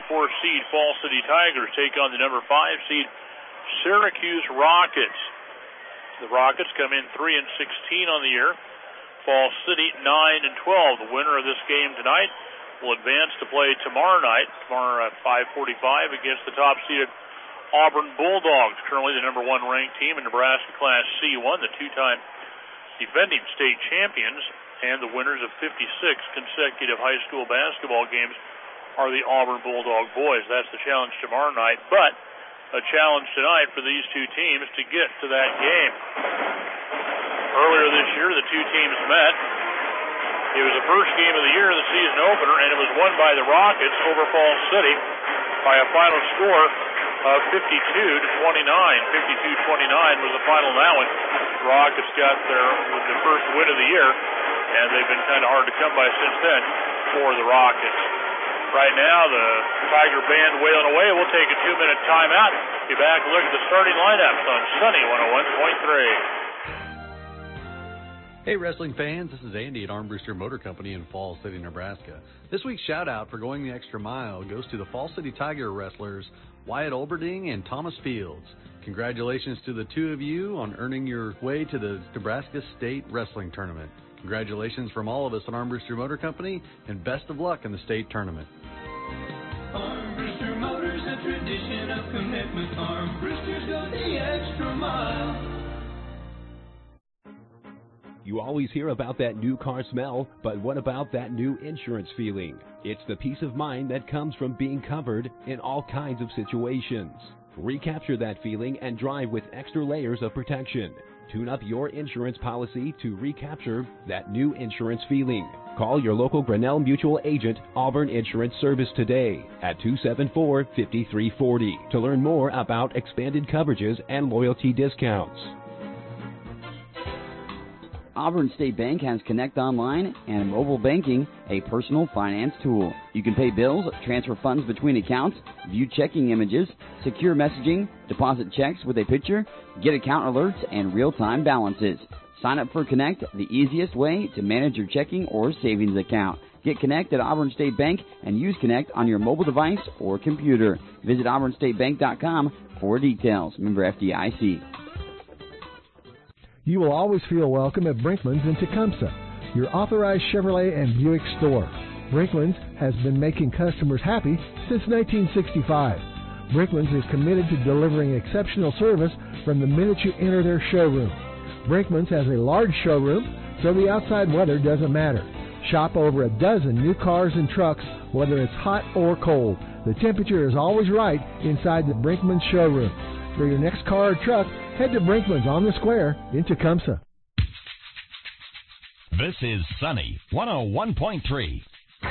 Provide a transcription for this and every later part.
4 seed Fall City Tigers take on the number 5 seed Syracuse Rockets. The Rockets come in 3-16 on the year. Fall City 9-12. The winner of this game tonight will advance to play tomorrow at 5:45 against the top-seeded Auburn Bulldogs, currently the number 1 ranked team in Nebraska Class C1, the 2-time defending state champions, and the winners of 56 consecutive high school basketball games are the Auburn Bulldog boys. That's the challenge tomorrow night, but a challenge tonight for these two teams to get to that game. Earlier this year, the two teams met. It was the first game of the year, the season opener, and it was won by the Rockets over Fall City by a final score of 52-29. 52-29 was the final of that one. The Rockets got their first win of the year, and they've been kind of hard to come by since then for the Rockets. Right now, the Tiger Band wailing away. We'll take a 2-minute timeout. Be back and look at the starting lineups on Sunny 101.3. Hey wrestling fans, this is Andy at Armbruster Motor Company in Falls City, Nebraska. This week's shout out for going the extra mile goes to the Falls City Tiger wrestlers Wyatt Olberding and Thomas Fields. Congratulations to the two of you on earning your way to the Nebraska State Wrestling Tournament. Congratulations from all of us at Armbruster Motor Company, and best of luck in the state tournament. Armbruster Motors, a tradition of commitment. Armbruster's go the extra mile. You always hear about that new car smell, but what about that new insurance feeling? It's the peace of mind that comes from being covered in all kinds of situations. Recapture that feeling and drive with extra layers of protection. Tune up your insurance policy to recapture that new insurance feeling. Call your local Grinnell Mutual agent, Auburn Insurance Service, today at 274-5340 to learn more about expanded coverages and loyalty discounts. Auburn State Bank has Connect Online and mobile banking, a personal finance tool. You can pay bills, transfer funds between accounts, view checking images, secure messaging, deposit checks with a picture, get account alerts, and real-time balances. Sign up for Connect, the easiest way to manage your checking or savings account. Get Connect at Auburn State Bank and use Connect on your mobile device or computer. Visit auburnstatebank.com for details. Member FDIC. You will always feel welcome at Brinkman's in Tecumseh, your authorized Chevrolet and Buick store. Brinkman's has been making customers happy since 1965. Brinkman's is committed to delivering exceptional service from the minute you enter their showroom. Brinkman's has a large showroom, so the outside weather doesn't matter. Shop over a dozen new cars and trucks, whether it's hot or cold. The temperature is always right inside the Brinkman's showroom. For your next car or truck, head to Brinkman's on the Square in Tecumseh. This is Sunny 101.3.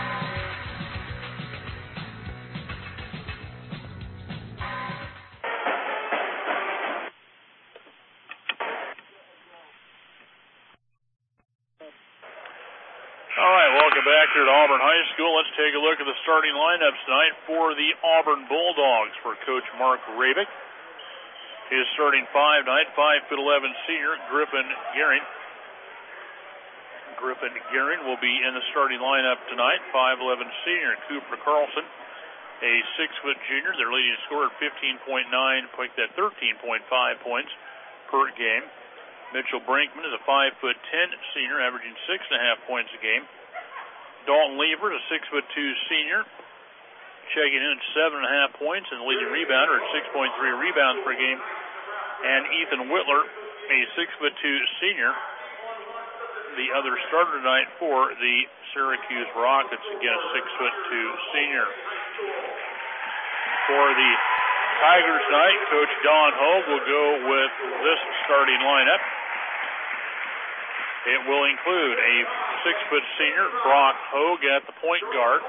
All right, welcome back here at Auburn High School. Let's take a look at the starting lineups tonight for the Auburn Bulldogs for Coach Mark Rabick. His starting 5 tonight, 5'11" senior Griffin Gehring. Griffin Gehring will be in the starting lineup tonight. 5'11" senior Cooper Carlson, a 6-foot junior. Their leading scorer at 15.9, picked at 13.5 points per game. Mitchell Brinkman is a 5'10" senior, averaging 6.5 points a game. Dalton Lever is a 6'2" senior, checking in at 7.5 points, and the leading rebounder at 6.3 rebounds per game. And Ethan Whitler, a 6'2" senior, the other starter tonight for the Syracuse Rockets, again a 6'2" senior. For the Tigers tonight, Coach Don Hogue will go with this starting lineup. It will include a 6-foot senior, Brock Hogue, at the point guard.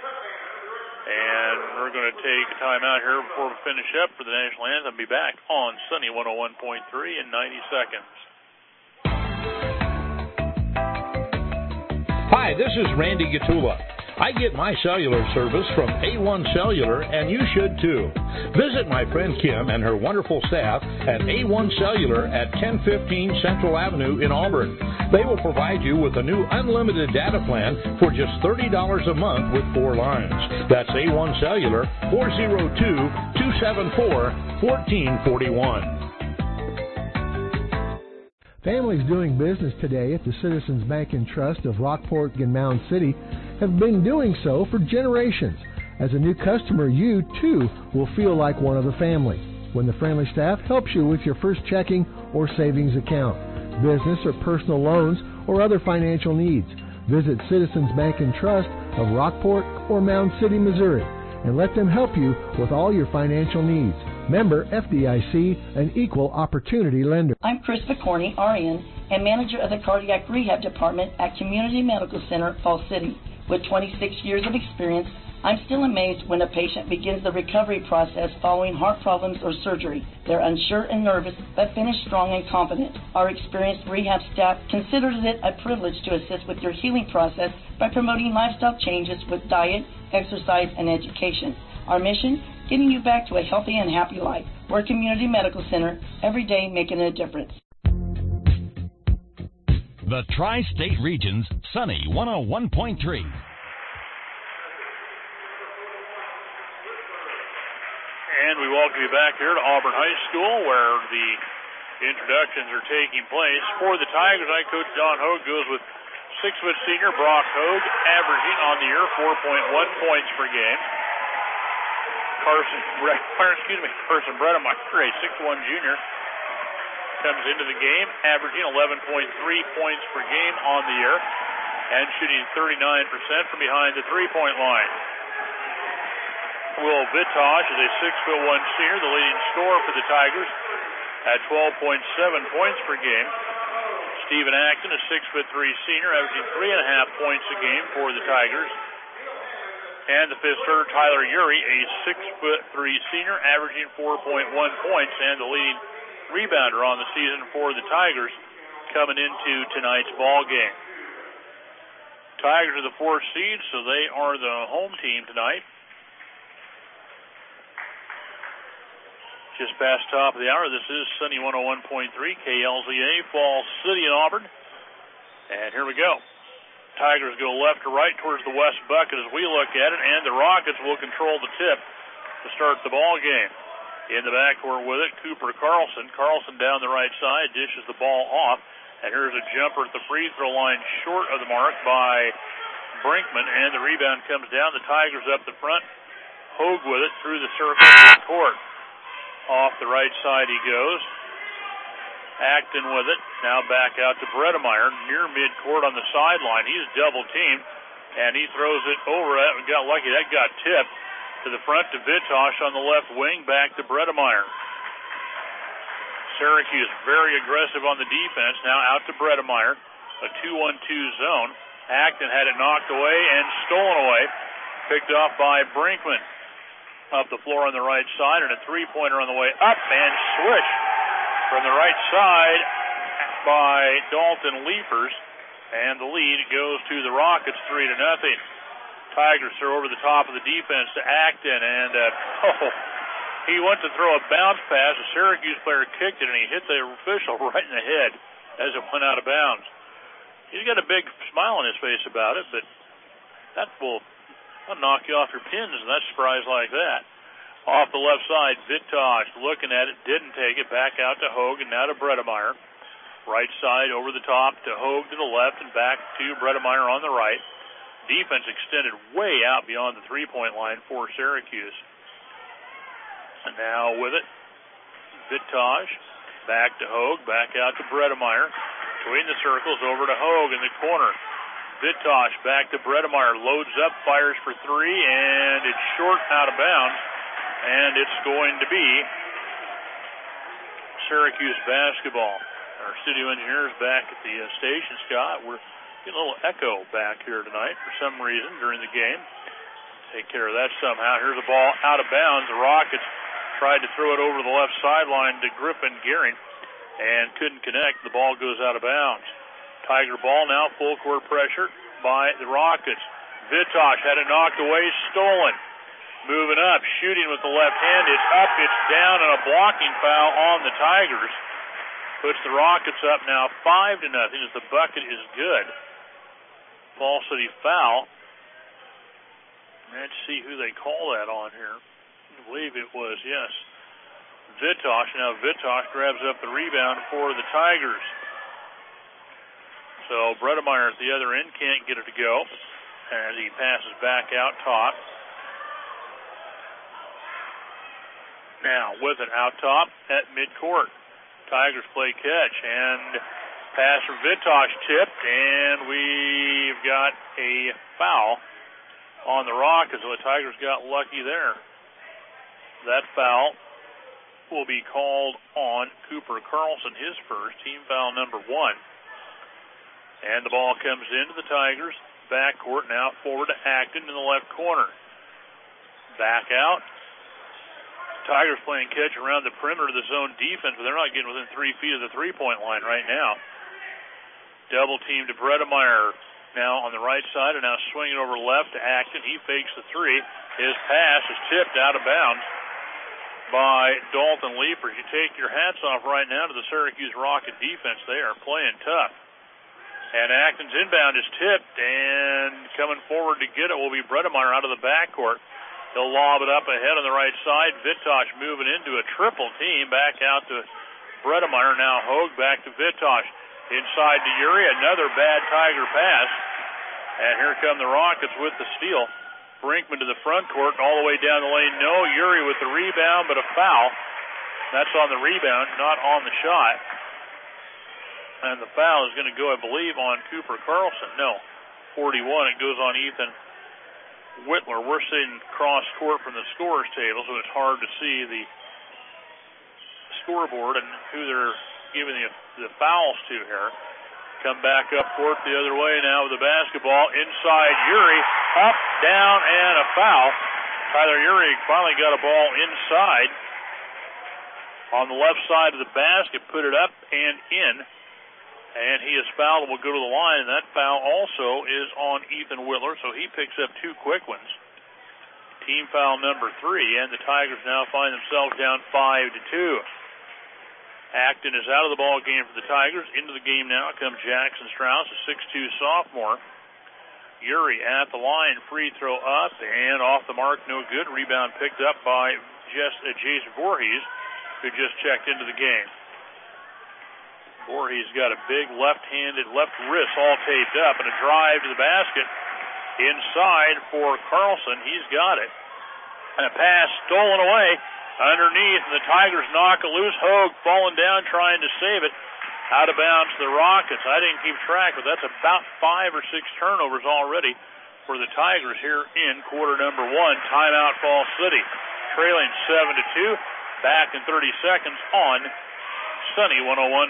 And we're going to take a timeout here before we finish up for the national anthem. Be back on Sunny 101.3 in 90 seconds. Hi, this is Randy Gatula. I get my cellular service from A1 Cellular, and you should too. Visit my friend Kim and her wonderful staff at A1 Cellular at 1015 Central Avenue in Auburn. They will provide you with a new unlimited data plan for just $30 a month with 4 lines. That's A1 Cellular, 402-274-1441. Families doing business today at the Citizens Bank and Trust of Rockport and Mound City have been doing so for generations. As a new customer, you too will feel like one of the family when the friendly staff helps you with your first checking or savings account, business or personal loans, or other financial needs. Visit Citizens Bank and Trust of Rockport or Mound City, Missouri, and let them help you with all your financial needs. Member FDIC, an equal opportunity lender. I'm Chris McCorney, RN, and manager of the Cardiac Rehab Department at Community Medical Center, Falls City. With 26 years of experience, I'm still amazed when a patient begins the recovery process following heart problems or surgery. They're unsure and nervous, but finish strong and confident. Our experienced rehab staff considers it a privilege to assist with your healing process by promoting lifestyle changes with diet, exercise, and education. Our mission? Getting you back to a healthy and happy life. We're a community medical center, every day making a difference. The Tri-State Region's Sunny 101.3. And we welcome you back here to Auburn High School, where the introductions are taking place. For the Tigers, Coach Don Hogue goes with 6-foot senior Brock Hogue, averaging on the year 4.1 points per game. Carson Bredemeyer, a 6'1" junior, comes into the game, averaging 11.3 points per game on the year, and shooting 39% from behind the three-point line. Will Vitosh is a 6'1" senior, the leading scorer for the Tigers at 12.7 points per game. Stephen Acton, a 6'3" senior, averaging 3.5 points a game for the Tigers. And the fifth starter, Tyler Urey, a 6'3" senior, averaging 4.1 points, and the leading rebounder on the season for the Tigers coming into tonight's ball game. Tigers are the 4th seed, so they are the home team tonight. Just past top of the hour, this is Sunny 101.3 KLZA, Falls City in Auburn. And here we go. Tigers go left to right towards the west bucket as we look at it, and the Rockets will control the tip to start the ball game. In the backcourt with it, Cooper Carlson. Carlson down the right side, dishes the ball off, and here's a jumper at the free throw line short of the mark by Brinkman, and the rebound comes down. The Tigers up the front. Hogue with it through the circle to the court. Off the right side he goes. Acton with it. Now back out to Bredemeyer near midcourt on the sideline. He's double teamed, and he throws it over. Got lucky. That got tipped to the front to Vitosh on the left wing. Back to Bredemeyer. Syracuse very aggressive on the defense. Now out to Bredemeyer. A 2-1-2 zone. Acton had it knocked away and stolen away. Picked off by Brinkman. Up the floor on the right side, and a three-pointer on the way up, and swish from the right side by Dalton Leapers, and the lead goes to the Rockets 3-0. Tigers throw over the top of the defense to Acton, and he went to throw a bounce pass. A Syracuse player kicked it, and he hit the official right in the head as it went out of bounds. He's got a big smile on his face about it, but that will knock you off your pins in that surprise like that. Off the left side, Vitosh looking at it, didn't take it, back out to Hogue and now to Bredemeyer. Right side over the top to Hogue to the left and back to Bredemeyer on the right. Defense extended way out beyond the three-point line for Syracuse. And now with it, Vitosh back to Hogue, back out to Bredemeyer. Between the circles over to Hogue in the corner. Vitosh back to Bredemeyer, loads up, fires for three, and it's short out of bounds, and it's going to be Syracuse basketball. Our studio engineers back at the station, Scott. We're getting a little echo back here tonight for some reason during the game. Take care of that somehow. Here's a ball out of bounds. The Rockets tried to throw it over the left sideline to Griffin Gearing and couldn't connect. The ball goes out of bounds. Tiger ball now, full court pressure by the Rockets. Vitosh had it knocked away, stolen. Moving up, shooting with the left hand. It's up, it's down, and a blocking foul on the Tigers. Puts the Rockets up now 5-0 as the bucket is good. Fall City foul. Let's see who they call that on here. I believe it was, yes, Vitosh. Now Vitosh grabs up the rebound for the Tigers. So Bredemeyer at the other end can't get it to go as he passes back out top. Now with it out top at midcourt. Tigers play catch and pass from Vitosh tipped, and we've got a foul on the Rockets. So the Tigers got lucky there. That foul will be called on Cooper Carlson, his first, team foul number 1. And the ball comes into the Tigers backcourt, now forward to Acton in the left corner. Back out. Tigers playing catch around the perimeter of the zone defense, but they're not getting within 3 feet of the three-point line right now. Double team to Bredemeyer now on the right side, and now swinging over left to Acton. He fakes the three. His pass is tipped out of bounds by Dalton Leapers. You take your hats off right now to the Syracuse Rocket defense. They are playing tough. And Acton's inbound is tipped, and coming forward to get it will be Bredemeyer out of the backcourt. He'll lob it up ahead on the right side. Vitosh moving into a triple team. Back out to Bredemeyer. Now Hogue back to Vitosh. Inside to Uri. Another bad Tiger pass. And here come the Rockets with the steal. Brinkman to the front court and all the way down the lane. No, Uri with the rebound, but a foul. That's on the rebound, not on the shot. And the foul is going to go, I believe, on Cooper Carlson. No, 41. It goes on Ethan Whitler. We're sitting cross court from the scorer's table, so it's hard to see the scoreboard and who they're giving the fouls to here. Come back up court the other way now with the basketball. Inside Uri, up, down, and a foul. Tyler Uri finally got a ball inside on the left side of the basket, put it up and in. And he is fouled and will go to the line. And that foul also is on Ethan Whitler, so he picks up 2 quick ones. Team foul number 3, and the Tigers now find themselves down 5-2. Acton is out of the ball game for the Tigers. Into the game now comes Jackson Strauss, a 6'2 sophomore. Uri at the line, free throw up and off the mark, no good. Rebound picked up by Jason Voorhees, who just checked into the game. Voorhees got a big left-handed left wrist all taped up, and a drive to the basket inside for Carlson. He's got it. And a pass stolen away underneath, and the Tigers knock it loose. Hogue falling down trying to save it. Out of bounds to the Rockets. I didn't keep track, but that's about 5 or 6 turnovers already for the Tigers here in quarter number 1. Timeout, Fall City. Trailing 7-2. Back in 30 seconds on Sunny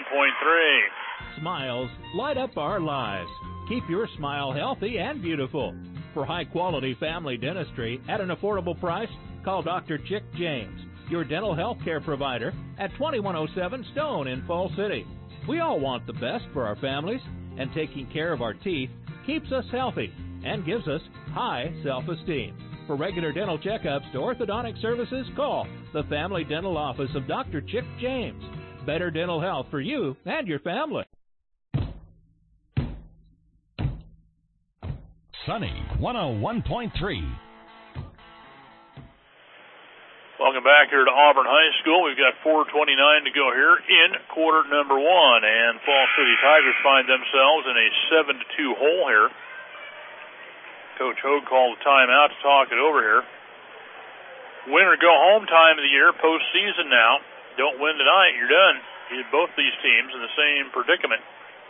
101.3. Smiles light up our lives. Keep your smile healthy and beautiful. For high-quality family dentistry at an affordable price, call Dr. Chick James, your dental health care provider, at 2107 Stone in Fall City. We all want the best for our families, and taking care of our teeth keeps us healthy and gives us high self-esteem. For regular dental checkups to orthodontic services, call the Family Dental Office of Dr. Chick James. Better dental health for you and your family. Sunny 101.3. Welcome back here to Auburn High School. We've got 4:29 to go here in quarter number 1, and Fall City Tigers find themselves in a 7-2 hole here. Coach Hogue called a timeout to talk it over here. Win or go home time of the year, postseason now. Don't win tonight, you're done. Both these teams in the same predicament.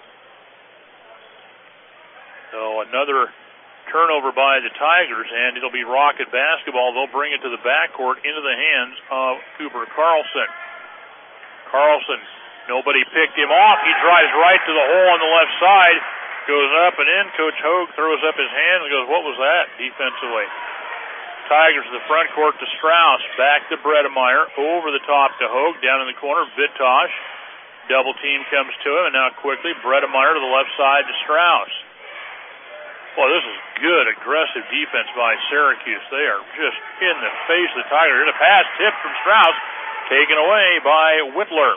So another turnover by the Tigers, and it'll be Rocket basketball. They'll bring it to the backcourt into the hands of Cooper Carlson. Carlson, nobody picked him off. He drives right to the hole on the left side, goes up and in. Coach Hogue throws up his hand and goes, what was that defensively? Tigers to the front court to Strauss, back to Bredemeyer, over the top to Hogue, down in the corner, Vitosh. Double team comes to him, and now quickly Bredemeyer to the left side to Strauss. Well, this is good, aggressive defense by Syracuse. They are just in the face of the Tigers. Here's a pass tipped from Strauss, taken away by Whitler.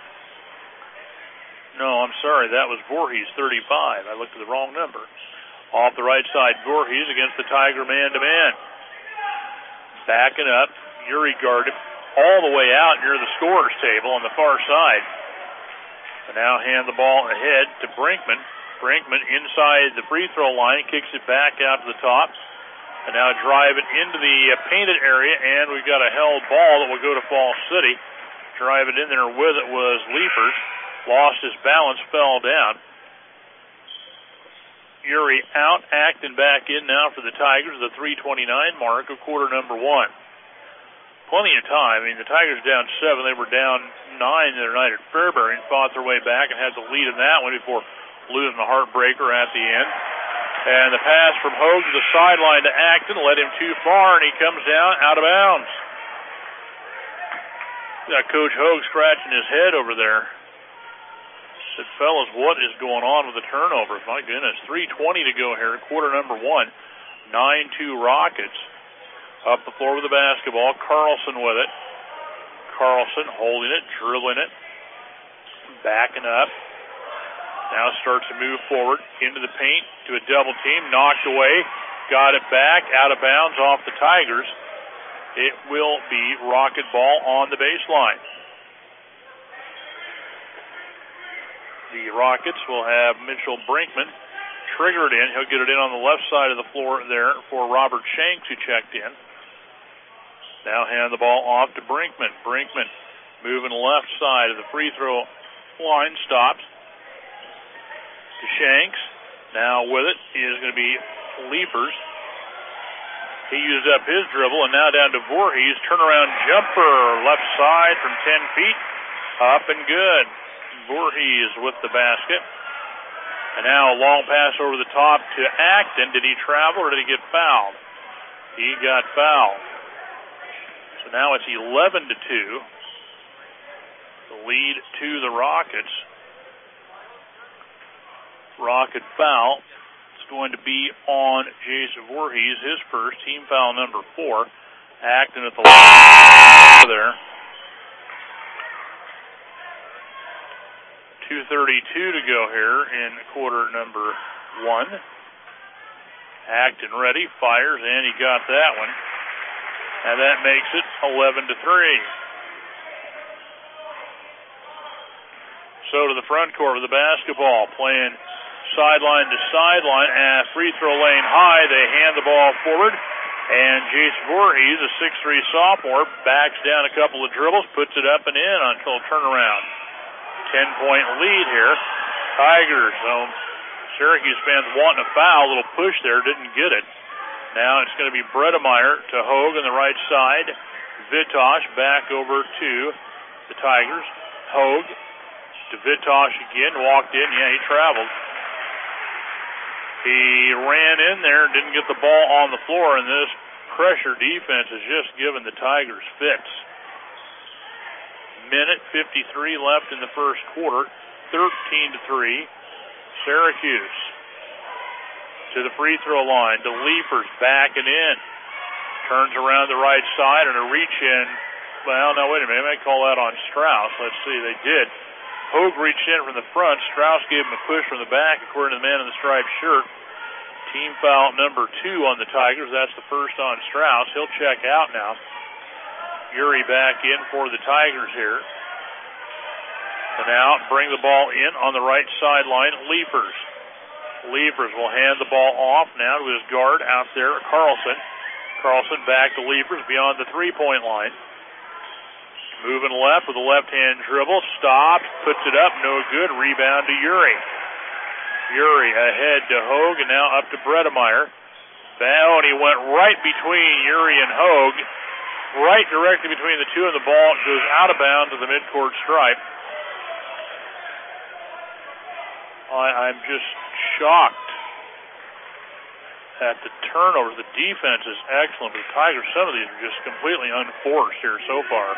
No, I'm sorry, that was Voorhees, 35. I looked at the wrong number. Off the right side, Voorhees against the Tiger man-to-man. Backing up, Uri guarded all the way out near the scorer's table on the far side. And now hand the ball ahead to Brinkman. Brinkman inside the free throw line, kicks it back out to the top. And now driving into the painted area, and we've got a held ball that will go to Falls City. Driving in there with it was Leapers. Lost his balance, fell down. Uri out, Acton back in now for the Tigers, the 3:29 mark of quarter number 1. Plenty of time. I mean, the Tigers down 7. They were down 9 the other night at Fairbury and fought their way back and had the lead in that one before losing the heartbreaker at the end. And the pass from Hogue to the sideline to Acton led him too far, and he comes down out of bounds. Got Coach Hogue scratching his head over there. Said, fellas, what is going on with the turnovers? My goodness, 3:20 to go here, quarter number 1. 9-2 Rockets. Up the floor with the basketball. Carlson with it. Carlson holding it, dribbling it, backing up. Now starts to move forward into the paint to a double team. Knocked away. Got it back. Out of bounds off the Tigers. It will be Rocket ball on the baseline. The Rockets will have Mitchell Brinkman trigger it in. He'll get it in on the left side of the floor there for Robert Shanks, who checked in. Now hand the ball off to Brinkman. Brinkman moving left side of the free throw line. Stops. To Shanks. Now with it is going to be Leapers. He used up his dribble, and now down to Voorhees. Turnaround jumper, left side from 10 feet. Up and good. Voorhees with the basket. And now a long pass over the top to Acton. Did he travel or did he get fouled? He got fouled. So now it's 11-2. The lead to the Rockets. Rocket foul. It's going to be on Jason Voorhees, his first, team foul number 4. Acton at the line there. 2:32 to go here in quarter number 1. Acton ready, fires, and he got that one. And that makes it 11-3. So to the front court with the basketball, playing sideline to sideline at free throw lane high. They hand the ball forward, and Jason Voorhees, a 6'3 sophomore, backs down a couple of dribbles, puts it up and in until turnaround. 10-point lead here. Tigers. Syracuse fans wanting a foul. A little push there, didn't get it. Now it's going to be Bredemeyer to Hogue on the right side. Vitosh back over to the Tigers. Hogue to Vitosh again. Walked in. Yeah, he traveled. He ran in there, didn't get the ball on the floor, and this pressure defense has just given the Tigers fits. Minute 53 left in the first quarter. 13-3. Syracuse to the free throw line. To Leapers backing in. Turns around the right side and a reach in. Well, no, wait a minute. They might call that on Strauss. Let's see. They did. Hogue reached in from the front. Strauss gave him a push from the back, according to the man in the striped shirt. Team foul number 2 on the Tigers. That's the first on Strauss. He'll check out now. Uri back in for the Tigers here. And now bring the ball in on the right sideline. Leapers. Leapers will hand the ball off now to his guard out there, Carlson. Carlson back to Leapers beyond the three-point line. Moving left with a left-hand dribble. Stops, puts it up, no good. Rebound to Uri. Uri ahead to Hogue, and now up to Bredemeyer. And he went right between Uri and Hogue. Right directly between the two, and the ball goes out of bounds to the midcourt stripe. I'm just shocked at the turnovers. The defense is excellent, but the Tigers, some of these are just completely unforced here so far.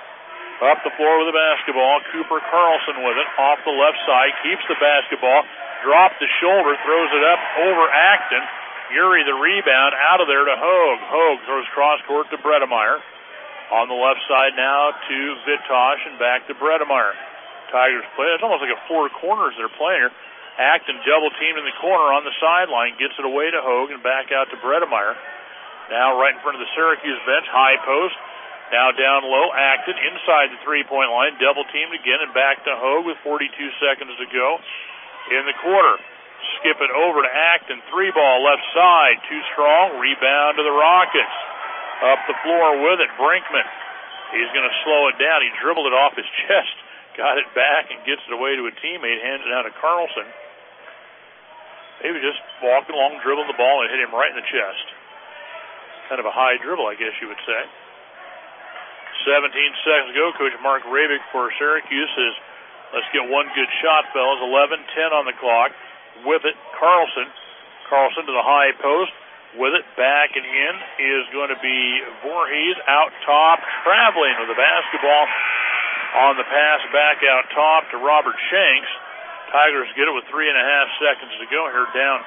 Up the floor with the basketball. Cooper Carlson with it. Off the left side. Keeps the basketball. Dropped the shoulder, throws it up over Acton. Uri the rebound, out of there to Hogue. Hogue throws cross court to Bredemeyer. On the left side now to Vitosh and back to Bredemeyer. Tigers play. It's almost like a four corners they're playing here. Acton double teamed in the corner on the sideline, gets it away to Hogue and back out to Bredemeyer. Now right in front of the Syracuse bench, high post. Now down low, Acton inside the three-point line, double teamed again and back to Hogue with 42 seconds to go in the quarter. Skip it over to Acton, three ball left side, too strong, rebound to the Rockets. Up the floor with it, Brinkman. He's going to slow it down. He dribbled it off his chest, got it back and gets it away to a teammate, hands it down to Carlson. Maybe just walking along, dribbling the ball and hit him right in the chest. Kind of a high dribble, I guess you would say. 17 seconds to go. Coach Mark Rabick for Syracuse says, let's get one good shot, fellas. 11-10 on the clock. With it, Carlson. Carlson to the high post. With it, back and in is going to be Voorhees out top, traveling with the basketball on the pass back out top to Robert Shanks. Tigers get it with 3.5 seconds to go here, down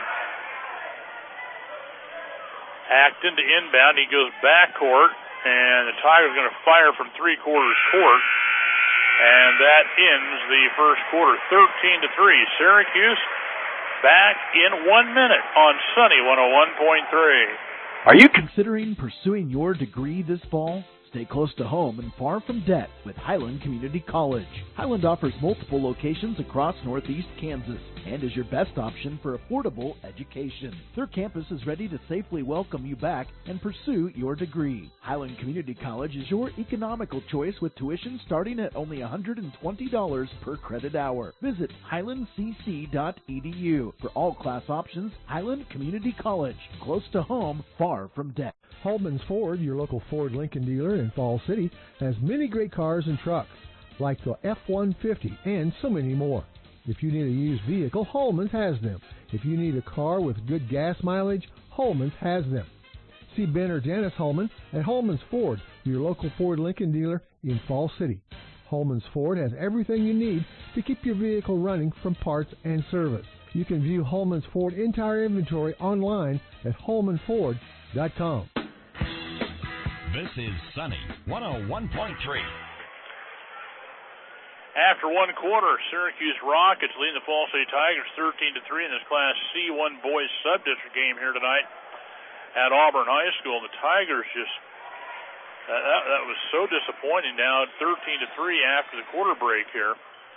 10. Acton to inbound. He goes backcourt, and the Tigers are going to fire from three-quarters court. And that ends the first quarter, 13-3. Syracuse back in 1 minute on Sunny 101.3. Are you considering pursuing your degree this fall? Stay close to home and far from debt with Highland Community College. Highland offers multiple locations across northeast Kansas and is your best option for affordable education. Their campus is ready to safely welcome you back and pursue your degree. Highland Community College is your economical choice with tuition starting at only $120 per credit hour. Visit highlandcc.edu for all class options. Highland Community College, close to home, far from debt. Holman's Ford, your local Ford Lincoln dealer in Falls City, has many great cars and trucks, like the F-150 and so many more. If you need a used vehicle, Holman's has them. If you need a car with good gas mileage, Holman's has them. See Ben or Janice Holman at Holman's Ford, your local Ford Lincoln dealer in Falls City. Holman's Ford has everything you need to keep your vehicle running from parts and service. You can view Holman's Ford entire inventory online at holmanford.com. This is Sunny 101.3. After one quarter, Syracuse Rockets leading the Falls City Tigers 13-3 in this Class C1 boys sub-district game here tonight at Auburn High School. The Tigers just, that was so disappointing, now 13-3 after the quarter break here,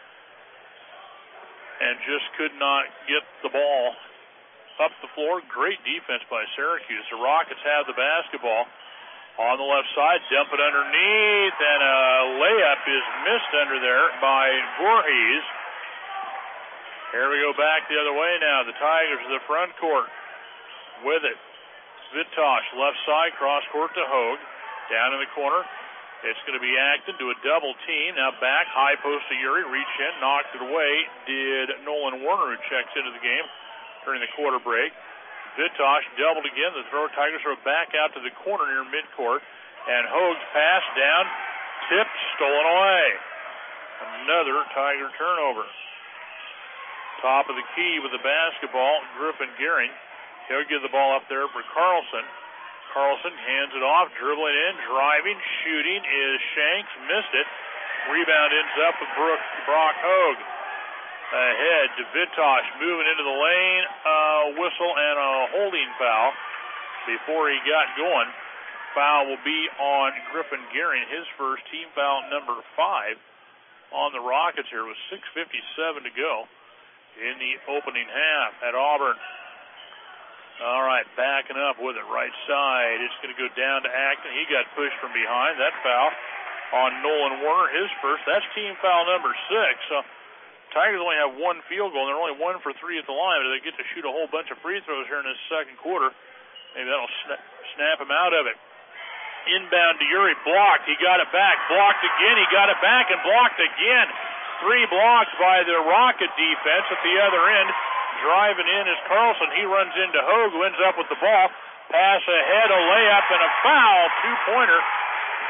and just could not get the ball up the floor. Great defense by Syracuse. The Rockets have the basketball on the left side, dump it underneath, and a layup is missed under there by Voorhees. Here we go back the other way now. The Tigers to the front court. With it, Vitosh, left side, cross court to Hogue. Down in the corner, it's going to be Acton to a double team. Now back, high post to Uri, reach in, knocked it away. Did Nolan Warner, who checks into the game during the quarter break. Vitosh doubled again. The Tigers throw back out to the corner near midcourt. And Hogue's pass down, tipped, stolen away. Another Tiger turnover. Top of the key with the basketball, Griffin Gearing. He'll give the ball up there for Carlson. Carlson hands it off, dribbling in, driving, shooting is Shanks, missed it. Rebound ends up with Brock Hogue. Ahead to Vitosh, moving into the lane, whistle and a holding foul before he got going. Foul will be on Griffin Gearing, his first, team foul number 5 on the Rockets here with 6:57 to go in the opening half at Auburn. All right, backing up with it, right side. It's going to go down to Acton. He got pushed from behind. That foul on Nolan Warner, his first. That's team foul number 6. So Tigers only have one field goal, and they're only 1 for 3 at the line, but they get to shoot a whole bunch of free throws here in this second quarter. Maybe that'll snap him out of it. Inbound to Uri, blocked. He got it back. Blocked again. He got it back and blocked again. 3 blocks by the Rocket defense at the other end. Driving in is Carlson. He runs into Hogue, who ends up with the ball. Pass ahead, a layup, and a foul. 2-pointer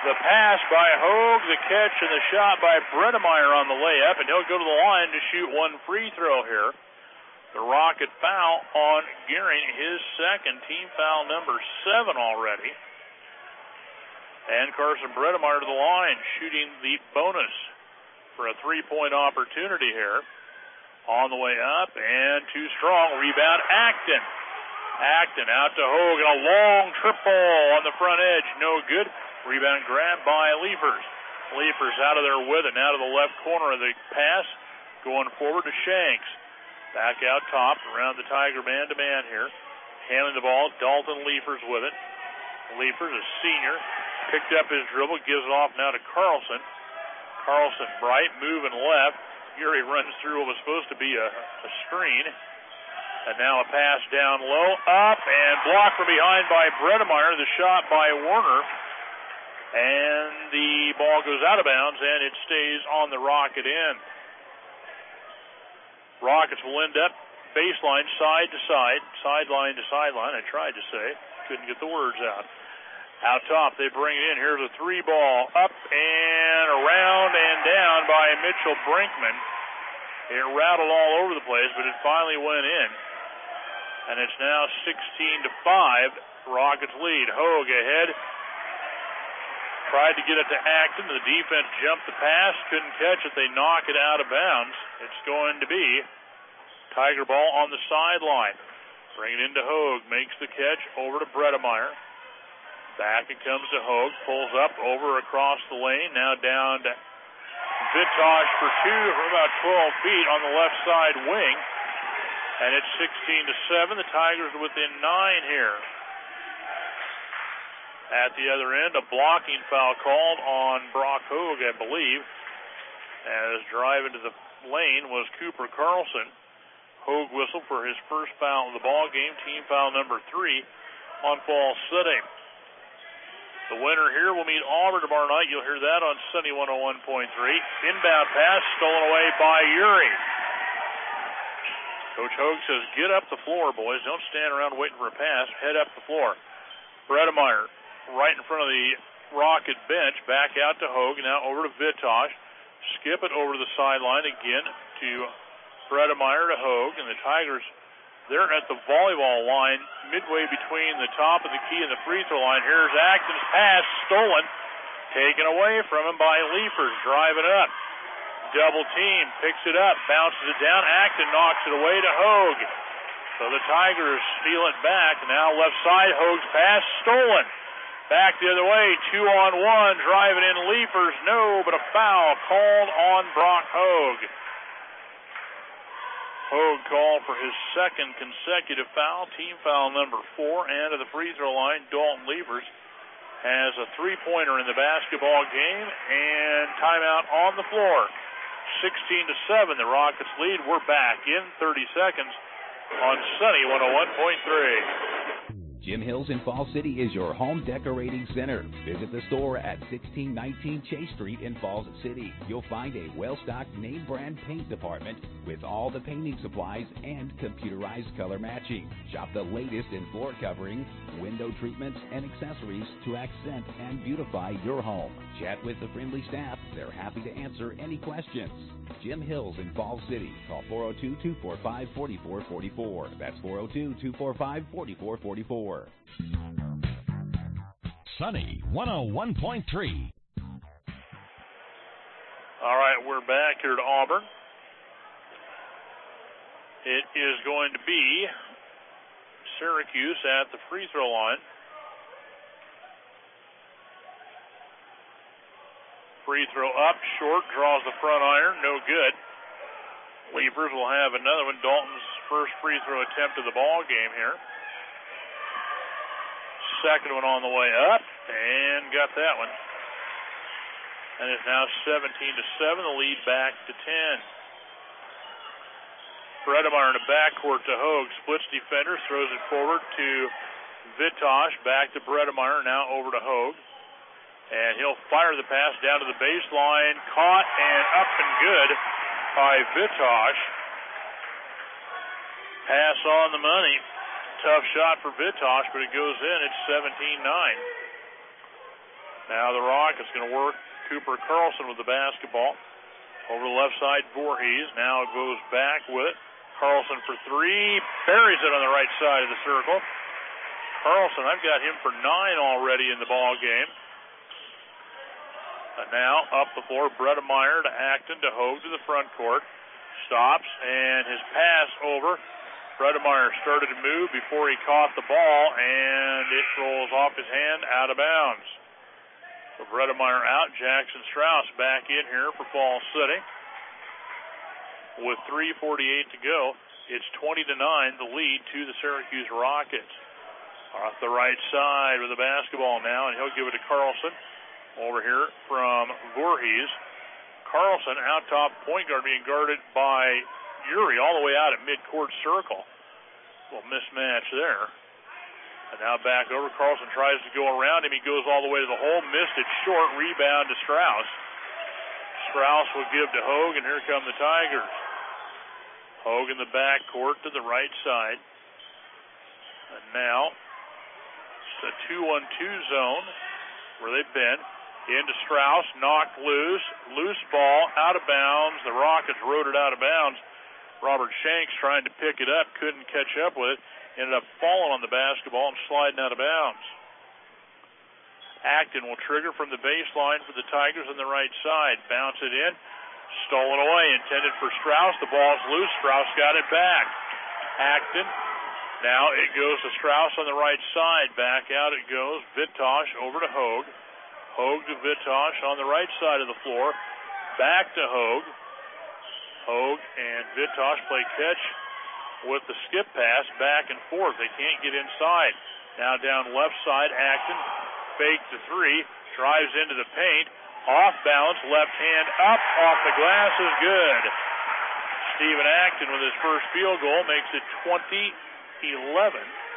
The pass by Hogue, the catch and the shot by Bredemeyer on the layup, and he'll go to the line to shoot one free throw here. The Rocket foul on Gearing, his second, team foul number 7 already. And Carson Bredemeyer to the line, shooting the bonus for a three-point opportunity here. On the way up, and too strong. Rebound, Acton. Acton out to Hogue, and a long triple on the front edge. No good. Rebound grab by Leifers. Leifers out of there with it. Now to the left corner of the pass. Going forward to Shanks. Back out top around the Tiger man-to-man here. Handling the ball. Dalton Leifers with it. Leifers, a senior. Picked up his dribble. Gives it off now to Carlson. Carlson right. Moving left. Geary runs through what was supposed to be a screen. And now a pass down low. Up and blocked from behind by Bredemeyer. The shot by Warner. And the ball goes out of bounds, and it stays on the Rocket end. Rockets will end up baseline, side to side, sideline to sideline. I tried to say. Couldn't get the words out. Out top, they bring it in. Here's a three ball. Up and around and down by Mitchell Brinkman. It rattled all over the place, but it finally went in. And it's now 16-5. Rockets lead. Hogue ahead. Tried to get it to Acton. The defense jumped the pass. Couldn't catch it. They knock it out of bounds. It's going to be Tiger ball on the sideline. Bring it into Hogue. Makes the catch over to Bredemeyer. Back it comes to Hogue. Pulls up over across the lane. Now down to Vitosh for two from about 12 feet on the left side wing. And it's 16-7. The Tigers are within 9 here. At the other end, a blocking foul called on Brock Hogue, I believe. As driving to the lane was Cooper Carlson. Hogue whistled for his first foul of the ball game, team foul number 3 on Falls City. The winner here will meet Auburn tomorrow night. You'll hear that on Sunny 101.3. Inbound pass stolen away by Uri. Coach Hogue says, get up the floor, boys. Don't stand around waiting for a pass. Head up the floor. Bredemeyer right in front of the Rocket bench. Back out to Hogue. Now over to Vitosh. Skip it over to the sideline again to Bredemeyer to Hogue. And the Tigers, they're at the volleyball line midway between the top of the key and the free throw line. Here's Acton's pass stolen. Taken away from him by Leifers. Driving up. Double team. Picks it up. Bounces it down. Acton knocks it away to Hogue. So the Tigers steal it back. Now left side. Hogue's pass stolen. Back the other way. 2-on-1. Driving in Leifers. No, but a foul called on Brock Hogue. Hogue called for his second consecutive foul, team foul number 4, and at the free throw line, Dalton Leifers has a three-pointer in the basketball game, and timeout on the floor. 16-7, the Rockets lead. We're back in 30 seconds on Sunny 101.3. Jim Hills in Falls City is your home decorating center. Visit the store at 1619 Chase Street in Falls City. You'll find a well-stocked name brand paint department with all the painting supplies and computerized color matching. Shop the latest in floor coverings, window treatments, and accessories to accent and beautify your home. Chat with the friendly staff. They're happy to answer any questions. Jim Hills in Falls City. Call 402-245-4444. That's 402-245-4444. Sunny 101.3. All right, we're back here at Auburn. It is going to be Syracuse at the free throw line. Free throw up, short, draws the front iron, no good. Leifers will have another one. Dalton's first free throw attempt of the ball game here. Second one on the way up, and got that one. And it's now 17-7, the lead back to 10. Bredemeyer in the backcourt to Hogue, splits defenders, throws it forward to Vitosh, back to Bredemeyer, now over to Hogue. And he'll fire the pass down to the baseline. Caught and up and good by Vitosh. Pass on the money. Tough shot for Vitosh, but it goes in. It's 17-9. Now the Rockets going to work Cooper Carlson with the basketball. Over the left side, Voorhees. Now it goes back with it. Carlson for three. Buries it on the right side of the circle. Carlson, I've got him for 9 already in the ball game. And now up the floor, Bredemeyer to Acton to Hogue to the front court. Stops, and his pass over. Bredemeyer started to move before he caught the ball, and it rolls off his hand out of bounds. So Bredemeyer out, Jackson Strauss back in here for Falls City. With 3:48 to go, it's 20-9, the lead to the Syracuse Rockets. Off the right side with the basketball now, and he'll give it to Carlson. Over here from Voorhees. Carlson out top, point guard being guarded by Uri all the way out at midcourt circle. A little mismatch there. And now back over. Carlson tries to go around him. He goes all the way to the hole. Missed it short. Rebound to Strauss. Strauss will give to Hogue, and here come the Tigers. Hogue in the backcourt to the right side. And now it's a 2-1-2 zone where they've been. Into Strauss, knocked loose. Loose ball, out of bounds. The Rockets rode it out of bounds. Robert Shanks trying to pick it up, couldn't catch up with it. Ended up falling on the basketball and sliding out of bounds. Acton will trigger from the baseline for the Tigers on the right side. Bounce it in. Stolen away, intended for Strauss. The ball's loose. Strauss got it back. Acton. Now it goes to Strauss on the right side. Back out it goes. Vitosh over to Hogue. Hogue to Vitosh on the right side of the floor. Back to Hogue. Hogue and Vitosh play catch with the skip pass back and forth. They can't get inside. Now down left side, Acton. Fake to three. Drives into the paint. Off balance, left hand up. Off the glass is good. Stephen Acton with his first field goal makes it 20-11.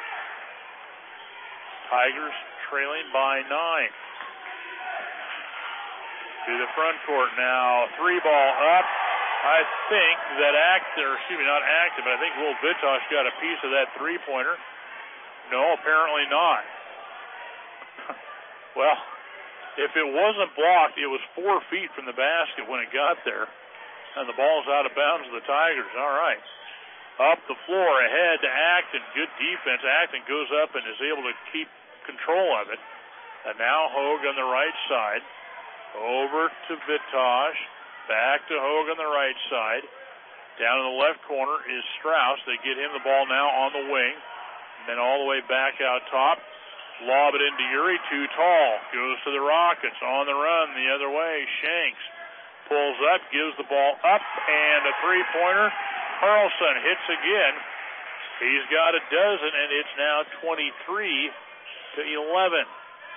Tigers trailing by 9. To the front court now. 3-ball up. I think that not Acton, but I think Will Vitosh got a piece of that three-pointer. No, apparently not. Well, if it wasn't blocked, it was 4 feet from the basket when it got there. And the ball's out of bounds to the Tigers. All right. Up the floor, ahead to Acton. Good defense. Acton goes up and is able to keep control of it. And now Hogue on the right side. Over to Vitosh. Back to Hogue on the right side. Down in the left corner is Strauss. They get him the ball now on the wing. And then all the way back out top. Lob it into Uri. Too tall. Goes to the Rockets. On the run the other way. Shanks pulls up. Gives the ball up. And a three-pointer. Carlson hits again. He's got a dozen, and it's now 23-11.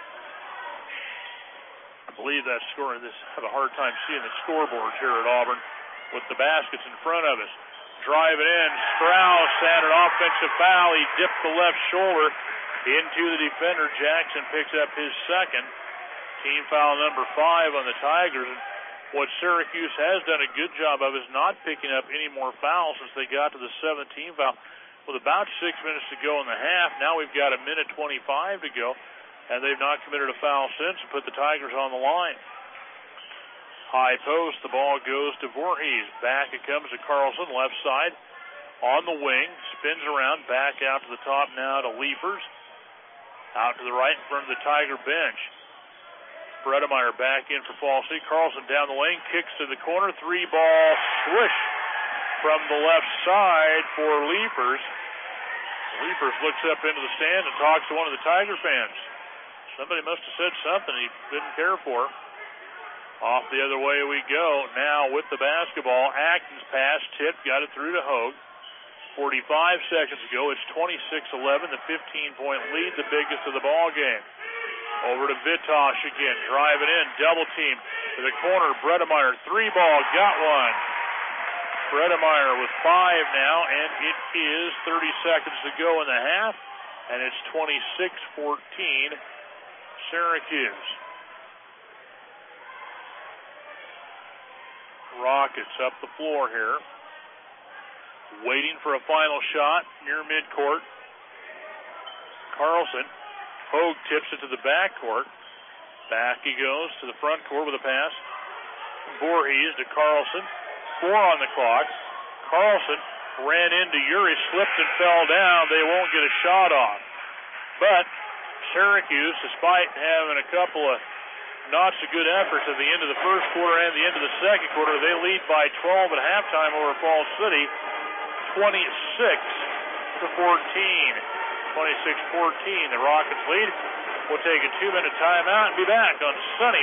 I believe that score. This have a hard time seeing the scoreboards here at Auburn with the baskets in front of us. Drive it in. Strauss had an offensive foul. He dipped the left shoulder into the defender. Jackson picks up his second. Team foul number 5 on the Tigers. And what Syracuse has done a good job of is not picking up any more fouls since they got to the 17 foul. With about 6 minutes to go in the half, now we've got a minute 25 to go. And they've not committed a foul since and put the Tigers on the line. High post, the ball goes to Voorhees. Back it comes to Carlson, left side. On the wing, spins around, back out to the top now to Leifers. Out to the right in front of the Tiger bench. Bredemeyer back in for Fall City. Carlson down the lane, kicks to the corner. 3-ball swish from the left side for Leifers. Leifers looks up into the stand and talks to one of the Tiger fans. Somebody must have said something he didn't care for. Off the other way we go. Now with the basketball, Acton's pass tipped, got it through to Hogue. 45 seconds ago, it's 26-11, the 15-point lead, the biggest of the ball game. Over to Vitosh again, driving in, double team to the corner. Bredemeyer, 3-ball, got one. Bredemeyer with 5 now, and it is 30 seconds to go in the half, and it's 26-14. Syracuse. Rockets up the floor here. Waiting for a final shot near midcourt. Carlson. Hogue tips it to the backcourt. Back he goes to the front court with a pass. Voorhees to Carlson. 4 on the clock. Carlson ran into Uri, slipped and fell down. They won't get a shot off. But Syracuse, despite having a couple of not so good efforts at the end of the first quarter and the end of the second quarter, they lead by 12 at halftime over Falls City, 26-14. 26-14, the Rockets lead. We'll take a 2-minute timeout and be back on Sunny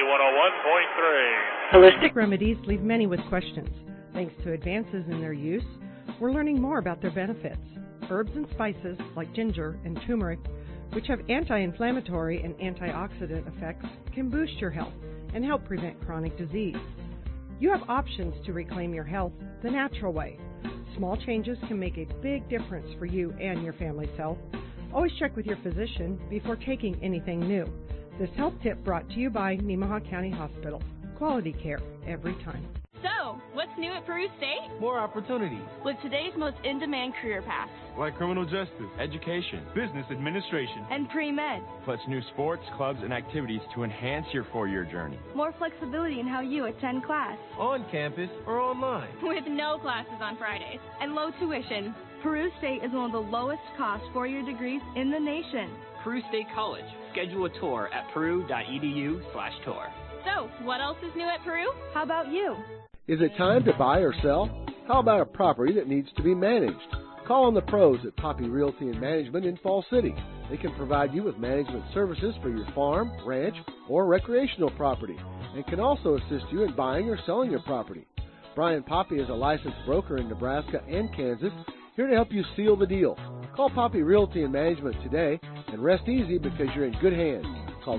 101.3. Holistic remedies leave many with questions. Thanks to advances in their use, we're learning more about their benefits. Herbs and spices like ginger and turmeric, which have anti-inflammatory and antioxidant effects, can boost your health and help prevent chronic disease. You have options to reclaim your health the natural way. Small changes can make a big difference for you and your family's health. Always check with your physician before taking anything new. This health tip brought to you by Nemaha County Hospital. Quality care every time. So, what's new at Peru State? More opportunities. With today's most in-demand career paths. Like criminal justice, education, business administration, and pre-med. Plus new sports, clubs, and activities to enhance your 4-year journey. More flexibility in how you attend class. On campus or online. With no classes on Fridays and low tuition. Peru State is one of the lowest cost 4-year degrees in the nation. Peru State College. Schedule a tour at peru.edu/tour. So, what else is new at Peru? How about you? Is it time to buy or sell? How about a property that needs to be managed? Call on the pros at Poppy Realty and Management in Falls City. They can provide you with management services for your farm, ranch, or recreational property, and can also assist you in buying or selling your property. Brian Poppy is a licensed broker in Nebraska and Kansas, here to help you seal the deal. Call Poppy Realty and Management today and rest easy because you're in good hands. Call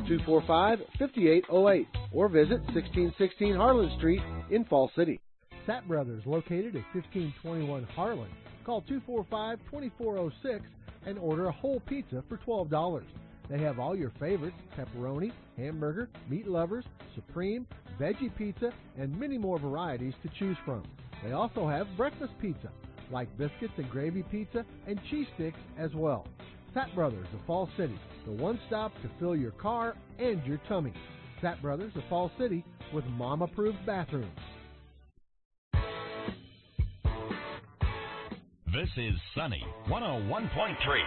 245-5808 or visit 1616 Harlan Street in Falls City. Sapp Brothers, located at 1521 Harlan. Call 245-2406 and order a whole pizza for $12. They have all your favorites: pepperoni, hamburger, meat lovers, supreme, veggie pizza, and many more varieties to choose from. They also have breakfast pizza, like biscuits and gravy pizza and cheese sticks as well. Sapp Brothers of Falls City, the one stop to fill your car and your tummy. Sapp Brothers of Falls City with mom-approved bathrooms. This is Sunny 101.3.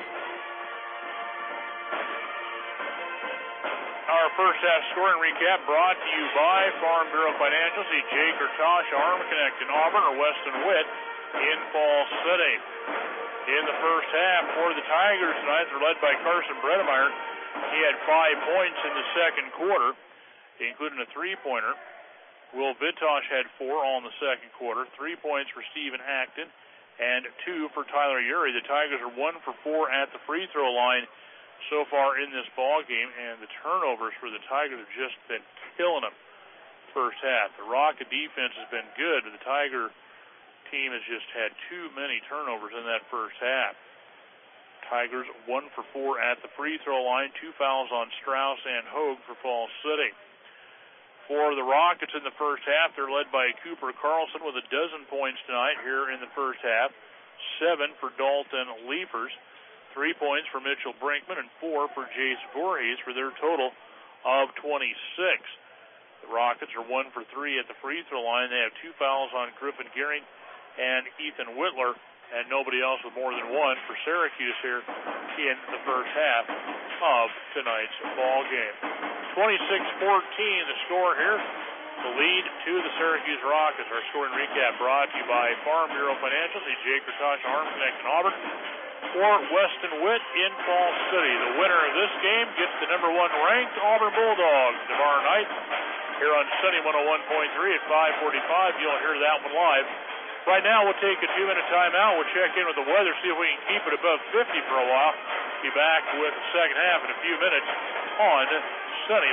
Our first half scoring recap brought to you by Farm Bureau Financial. See Jake or Tosh, Arm Connect in Auburn, or Weston Witt in Falls City. In the first half for the Tigers tonight, they're led by Carson Bredemeyer. He had 5 points in the second quarter, including a three-pointer. Will Vitosh had 4 all in the second quarter. 3 points for Stephen Acton and 2 for Tyler Uri. The Tigers are 1 for 4 at the free throw line so far in this ball game, and the turnovers for the Tigers have just been killing them first half. The Rocket defense has been good, but the Tiger team has just had too many turnovers in that first half. Tigers 1 for 4 at the free throw line. 2 fouls on Strauss and Hogue for Falls City. For the Rockets in the first half, they're led by Cooper Carlson with 12 points tonight here in the first half. 7 for Dalton Leafers. 3 points for Mitchell Brinkman and 4 for Jace Voorhees for their total of 26. The Rockets are 1 for 3 at the free throw line. They have 2 fouls on Griffin Gearing and Ethan Whitler, and nobody else with more than 1 for Syracuse here in the first half of tonight's ball game. 26-14 the score here. The lead to the Syracuse Rockets. Our scoring recap brought to you by Farm Bureau Financial. See Jake Ratasha, Arm Connect in Auburn, or Weston Witt in Falls City. The winner of this game gets the number 1 ranked Auburn Bulldogs tomorrow night here on Sunny 101.3 at 5:45. You'll hear that one live. Right now, we'll take a 2-minute timeout. We'll check in with the weather, see if we can keep it above 50 for a while. Be back with the second half in a few minutes on Sunny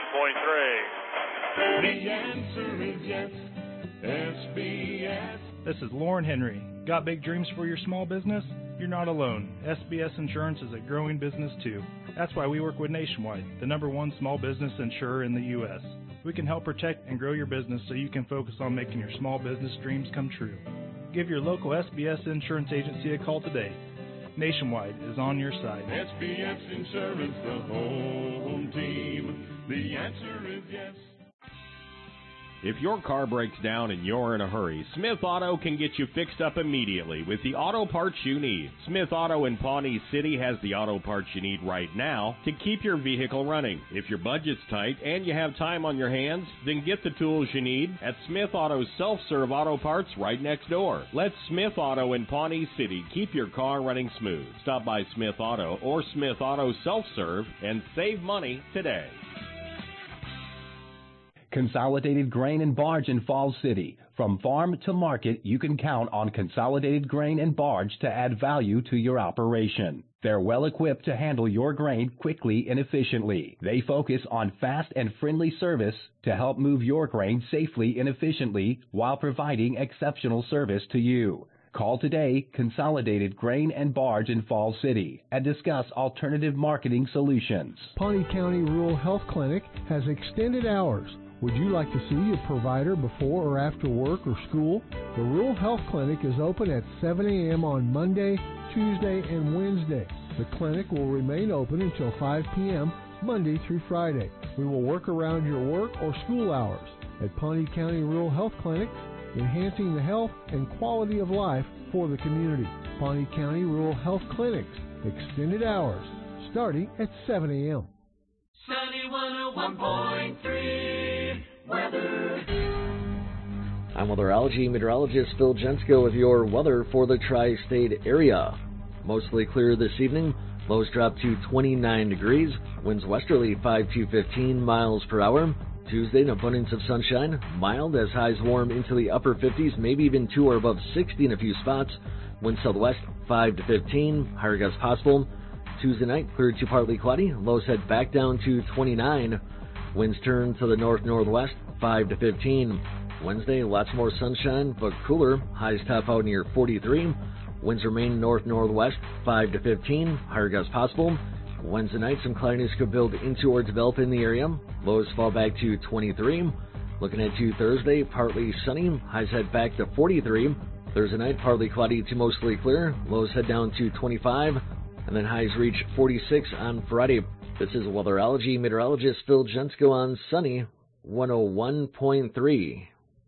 101.3. The answer is yes, SBS. This is Lauren Henry. Got big dreams for your small business? You're not alone. SBS Insurance is a growing business too. That's why we work with Nationwide, the #1 small business insurer in the U.S. We can help protect and grow your business so you can focus on making your small business dreams come true. Give your local SBS Insurance agency a call today. Nationwide is on your side. SBS Insurance, the home team. The answer is yes. If your car breaks down and you're in a hurry, Smith Auto can get you fixed up immediately with the auto parts you need. Smith Auto in Pawnee City has the auto parts you need right now to keep your vehicle running. If your budget's tight and you have time on your hands, then get the tools you need at Smith Auto's self-serve auto parts right next door. Let Smith Auto in Pawnee City keep your car running smooth. Stop by Smith Auto or Smith Auto Self-Serve and save money today. Consolidated Grain and Barge in Falls City. From farm to market, you can count on Consolidated Grain and Barge to add value to your operation. They're well equipped to handle your grain quickly and efficiently. They focus on fast and friendly service to help move your grain safely and efficiently while providing exceptional service to you. Call today, Consolidated Grain and Barge in Falls City, and discuss alternative marketing solutions. Pawnee County Rural Health Clinic has extended hours. Would you like to see your provider before or after work or school? The Rural Health Clinic is open at 7 a.m. on Monday, Tuesday, and Wednesday. The clinic will remain open until 5 p.m. Monday through Friday. We will work around your work or school hours. At Pawnee County Rural Health Clinic, enhancing the health and quality of life for the community. Pawnee County Rural Health Clinics, extended hours, starting at 7 a.m. Sunny 101.3 weather. I'm weatherology meteorologist Phil Jensko with your weather for the tri-state area. Mostly clear this evening. Lows drop to 29 degrees. Winds westerly 5 to 15 miles per hour. Tuesday, an abundance of sunshine. Mild as highs warm into the upper 50s, maybe even 2 or above 60 in a few spots. Wind southwest 5 to 15. Higher gusts possible. Tuesday night, clear to partly cloudy. Lows head back down to 29. Winds turn to the north-northwest, 5 to 15. Wednesday, lots more sunshine, but cooler. Highs top out near 43. Winds remain north-northwest, 5 to 15. Higher gusts possible. Wednesday night, some cloudiness could build into or develop in the area. Lows fall back to 23. Looking at to Thursday, partly sunny. Highs head back to 43. Thursday night, partly cloudy to mostly clear. Lows head down to 25. And then highs reach 46 on Friday. This is weatherology meteorologist Phil Jensko on Sunny 101.3.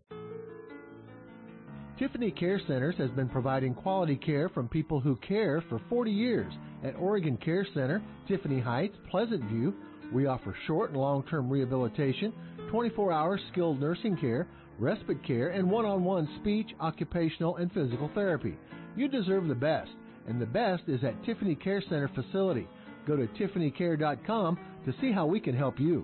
Tiffany Care Centers has been providing quality care from people who care for 40 years. At Oregon Care Center, Tiffany Heights, Pleasant View, we offer short and long-term rehabilitation, 24-hour skilled nursing care, respite care, and one-on-one speech, occupational, and physical therapy. You deserve the best. And the best is at Tiffany Care Center facility. Go to tiffanycare.com to see how we can help you.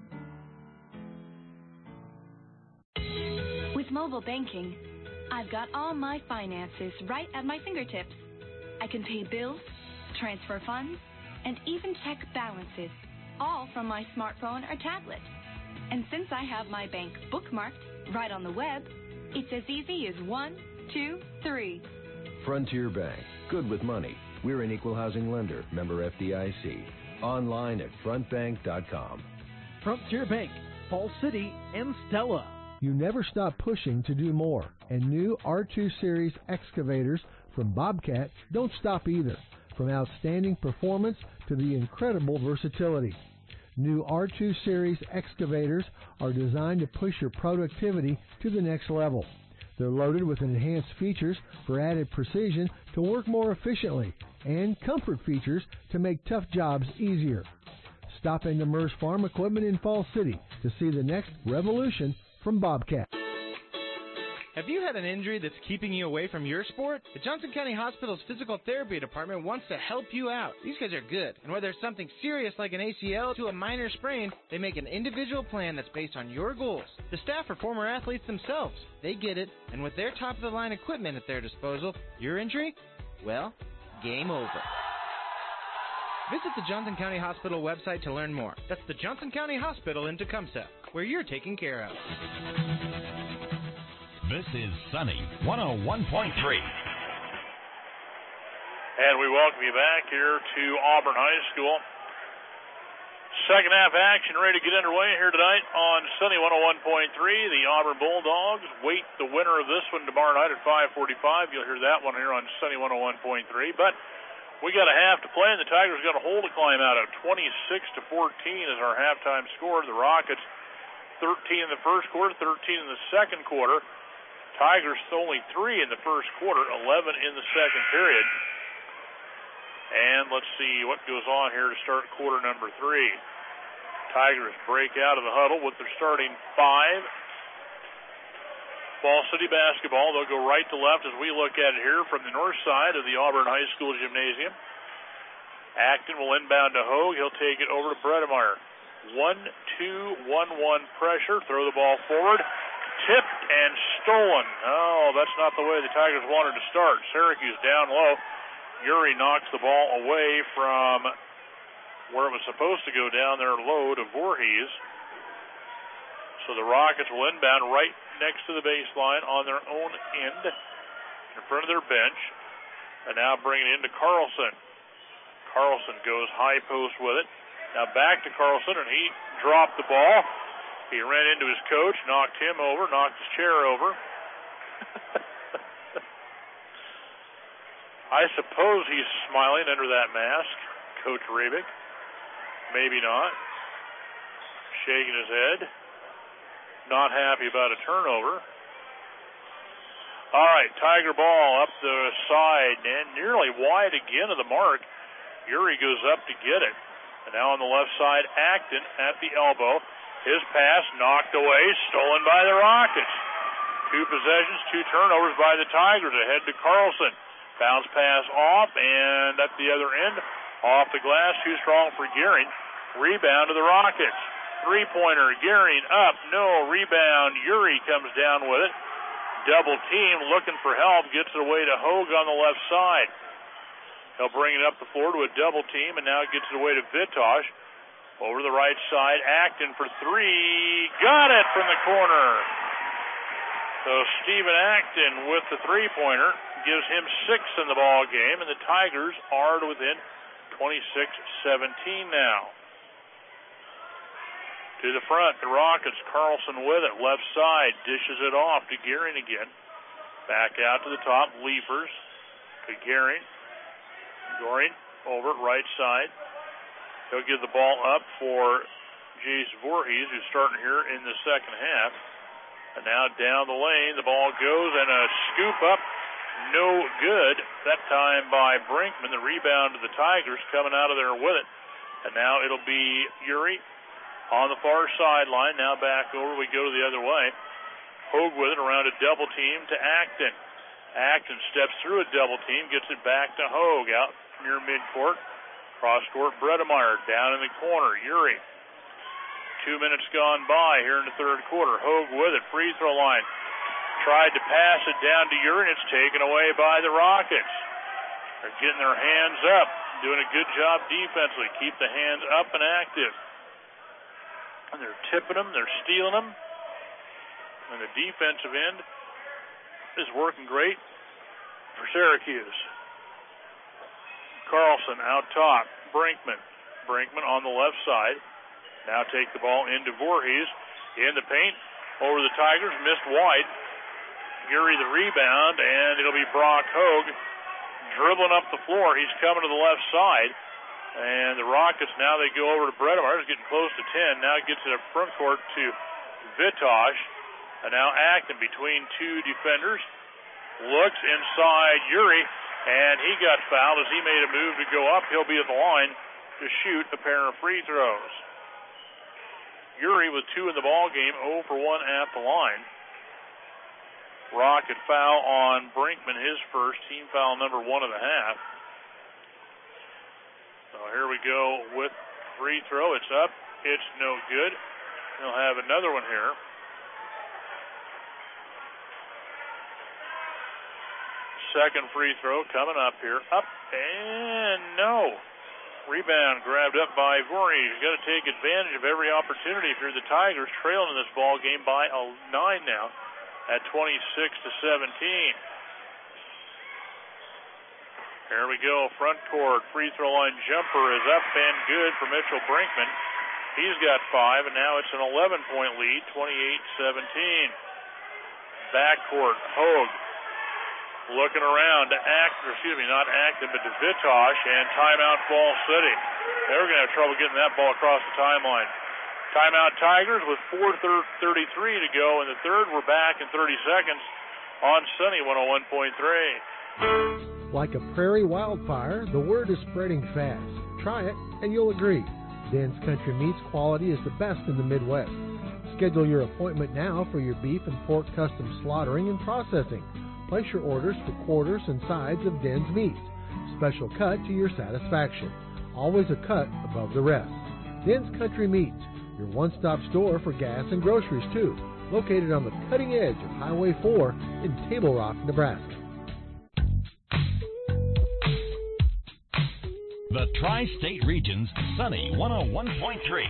With mobile banking, I've got all my finances right at my fingertips. I can pay bills, transfer funds, and even check balances, all from my smartphone or tablet. And since I have my bank bookmarked right on the web, it's as easy as 1, 2, 3. Frontier Bank. Good with money. We're an equal housing lender, member FDIC. Online at frontbank.com. Frontier Bank, Falls City, and Stella. You never stop pushing to do more, and new R2 Series excavators from Bobcat don't stop either. From outstanding performance to the incredible versatility. New R2 Series excavators are designed to push your productivity to the next level. They're loaded with enhanced features for added precision to work more efficiently and comfort features to make tough jobs easier. Stop into Merz Farm Equipment in Falls City to see the next revolution from Bobcat. Have you had an injury that's keeping you away from your sport? The Johnson County Hospital's Physical Therapy Department wants to help you out. These guys are good, and whether it's something serious like an ACL to a minor sprain, they make an individual plan that's based on your goals. The staff are former athletes themselves. They get it, and with their top-of-the-line equipment at their disposal, your injury? Well, game over. Visit the Johnson County Hospital website to learn more. That's the Johnson County Hospital in Tecumseh, where you're taken care of. This is Sunny 101.3. And we welcome you back here to Auburn High School. Second half action ready to get underway here tonight on Sunny 101.3. The Auburn Bulldogs wait the winner of this one tomorrow night at 5:45. You'll hear that one here on Sunny 101.3. But We got a half to play, and the Tigers got a hole to climb out of. 26-14 is our halftime score. The Rockets 13 in the first quarter, 13 in the second quarter. Tigers only 3 in the first quarter, 11 in the second period. And let's see what goes on here to start quarter number 3. Tigers break out of the huddle with their starting 5. Fall City basketball. They'll go right to left as we look at it here from the north side of the Auburn High School Gymnasium. Acton will inbound to Hogue. He'll take it over to Bredemeyer. 1-2-1-1 pressure. Throw the ball forward. Tipped and stolen. Oh, that's not the way the Tigers wanted to start. Syracuse down low. Uri knocks the ball away from where it was supposed to go down there low to Voorhees. So the Rockets will inbound right next to the baseline on their own end in front of their bench. And now bringing it into Carlson. Carlson goes high post with it. Now back to Carlson, and he dropped the ball. He ran into his coach, knocked him over, knocked his chair over. I suppose he's smiling under that mask, Coach Rebick. Maybe not. Shaking his head. Not happy about a turnover. All right, Tiger ball up the side and nearly wide again of the mark. Uri goes up to get it. And now on the left side, Acton at the elbow. His pass knocked away, stolen by the Rockets. 2 possessions, 2 turnovers by the Tigers. Ahead to Carlson. Bounce pass off, and at the other end, off the glass, too strong for Gearing. Rebound to the Rockets. 3-pointer, Gearing up, no, rebound, Uri comes down with it. Double team, looking for help, gets it away to Hogue on the left side. He'll bring it up the floor to a double team, and now gets it away to Vitosh. Over the right side, Acton for 3, got it from the corner. So Stephen Acton with the 3-pointer gives him 6 in the ball game, and the Tigers are within 26-17 now. To the front, the Rockets. Carlson with it. Left side. Dishes it off to Gearing again. Back out to the top. Leapers to Gearing. Goring over right side. He'll give the ball up for Jace Voorhees, who's starting here in the second half. And now down the lane, the ball goes, and a scoop up. No good. That time by Brinkman. The rebound to the Tigers coming out of there with it. And now it'll be Uri on the far sideline. Now back over. We go to the other way. Hogue with it around a double team to Acton. Acton steps through a double team, gets it back to Hogue out near midcourt. Cross court, Bredemeyer down in the corner. Uri. 2 minutes gone by here in the third quarter. Hogue with it. Free throw line. Tried to pass it down to Uri, and it's taken away by the Rockets. They're getting their hands up, doing a good job defensively. Keep the hands up and active. And they're tipping them, they're stealing them. And the defensive end is working great for Syracuse. Carlson out top. Brinkman. Brinkman on the left side. Now take the ball into Voorhees. In the paint. Over the Tigers. Missed wide. Uri the rebound. And it'll be Brock Hogue dribbling up the floor. He's coming to the left side. And the Rockets, now they go over to Bredemeyer. He's getting close to 10. Now gets it up front court to Vitosh. And now Acton between 2 defenders. Looks inside Uri. And he got fouled as he made a move to go up. He'll be at the line to shoot a pair of free throws. Uri with 2 in the ball game, 0 for 1 at the line. Rocket foul on Brinkman, his first, team foul number 1 of the half. So here we go with free throw. It's up. It's no good. He'll have another one here. Second free throw coming up here. Up and no. Rebound grabbed up by Voorhees. You've got to take advantage of every opportunity if you're the Tigers, trailing in this ball game by 9 now at 26-17. Here we go. Front court. Free throw line jumper is up and good for Mitchell Brinkman. He's got 5, and now it's an 11-point lead, 28-17. Backcourt. Hogue Looking around to not Acton, but to Vitosh, and timeout Fall City. They were going to have trouble getting that ball across the timeline. Timeout Tigers with 4:33 to go in the third. We're back in 30 seconds on Sunny 101.3. Like a prairie wildfire, the word is spreading fast. Try it, and you'll agree. Den's Country Meats quality is the best in the Midwest. Schedule your appointment now for your beef and pork custom slaughtering and processing. Place your orders for quarters and sides of Den's meats. Special cut to your satisfaction. Always a cut above the rest. Den's Country Meats, your one-stop store for gas and groceries too. Located on the cutting edge of Highway 4 in Table Rock, Nebraska. The Tri-State Region's Sunny 101.3.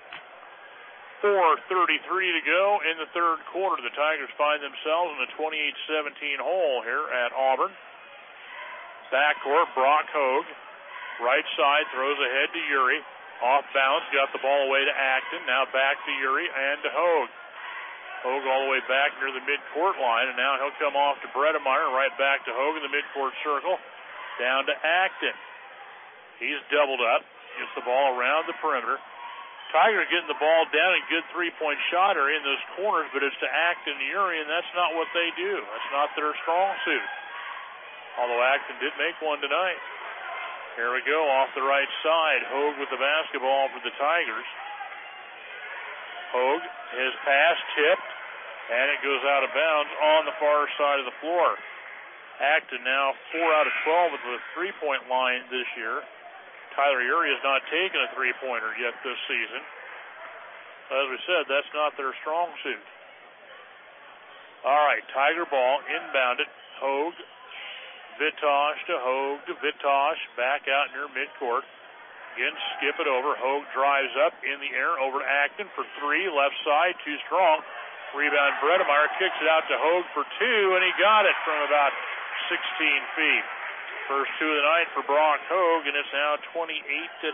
4:33 to go in the third quarter. The Tigers find themselves in a 28-17 hole here at Auburn. Backcourt, Brock Hogue. Right side, throws ahead to Uri. Off balance, got the ball away to Acton. Now back to Uri and to Hogue. Hogue all the way back near the midcourt line, and now he'll come off to Bredemeyer, right back to Hogue in the midcourt circle. Down to Acton. He's doubled up. Gets the ball around the perimeter. Tigers getting the ball down in good three-point shot area in those corners, but it's to Acton and Uri, and that's not what they do. That's not their strong suit. Although Acton did make one tonight. Here we go, off the right side. Hogue with the basketball for the Tigers. Hogue, his pass tipped, and it goes out of bounds on the far side of the floor. Acton now 4 out of 12 at the three-point line this year. Tyler Uri has not taken a three-pointer yet this season. As we said, that's not their strong suit. All right, Tiger ball, inbounded. Hogue, Vitosh to Hogue to Vitosh, back out near midcourt. Again, skip it over. Hogue drives up in the air over to Acton for three. Left side, too strong. Rebound, Bredemeyer kicks it out to Hogue for two, and he got it from about 16 feet. First two of the night for Brock Hogue, and it's now 28-19.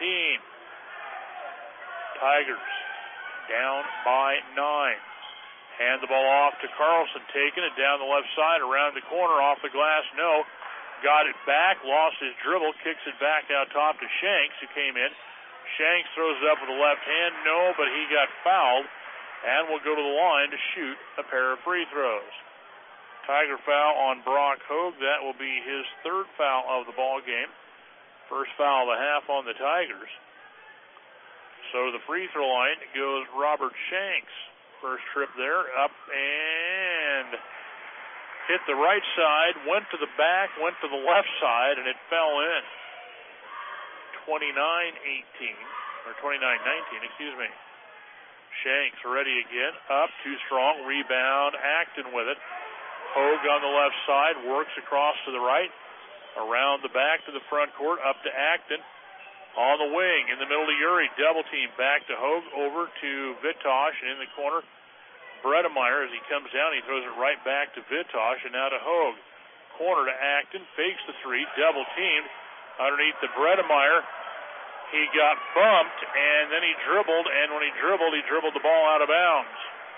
Tigers down by 9. Hand the ball off to Carlson, taking it down the left side, around the corner, off the glass, no. Got it back, lost his dribble, kicks it back out top to Shanks, who came in. Shanks throws it up with the left hand, no, but he got fouled, and will go to the line to shoot a pair of free throws. Tiger foul on Brock Hogue. That will be his third foul of the ball game. First foul of the half on the Tigers. So to the free throw line goes Robert Shanks. First trip there, up and hit the right side, went to the back, went to the left side, and it fell in. 29-18, or 29-19, excuse me. Shanks ready again, up, too strong, rebound, Acton with it. Hogue on the left side, works across to the right, around the back to the front court, up to Acton. On the wing, in the middle to Uri, double team, back to Hogue, over to Vitosh, and in the corner, Bredemeyer, as he comes down, he throws it right back to Vitosh, and now to Hogue. Corner to Acton, fakes the three, double teamed, underneath the Bredemeyer. He got bumped, and then he dribbled, and when he dribbled the ball out of bounds.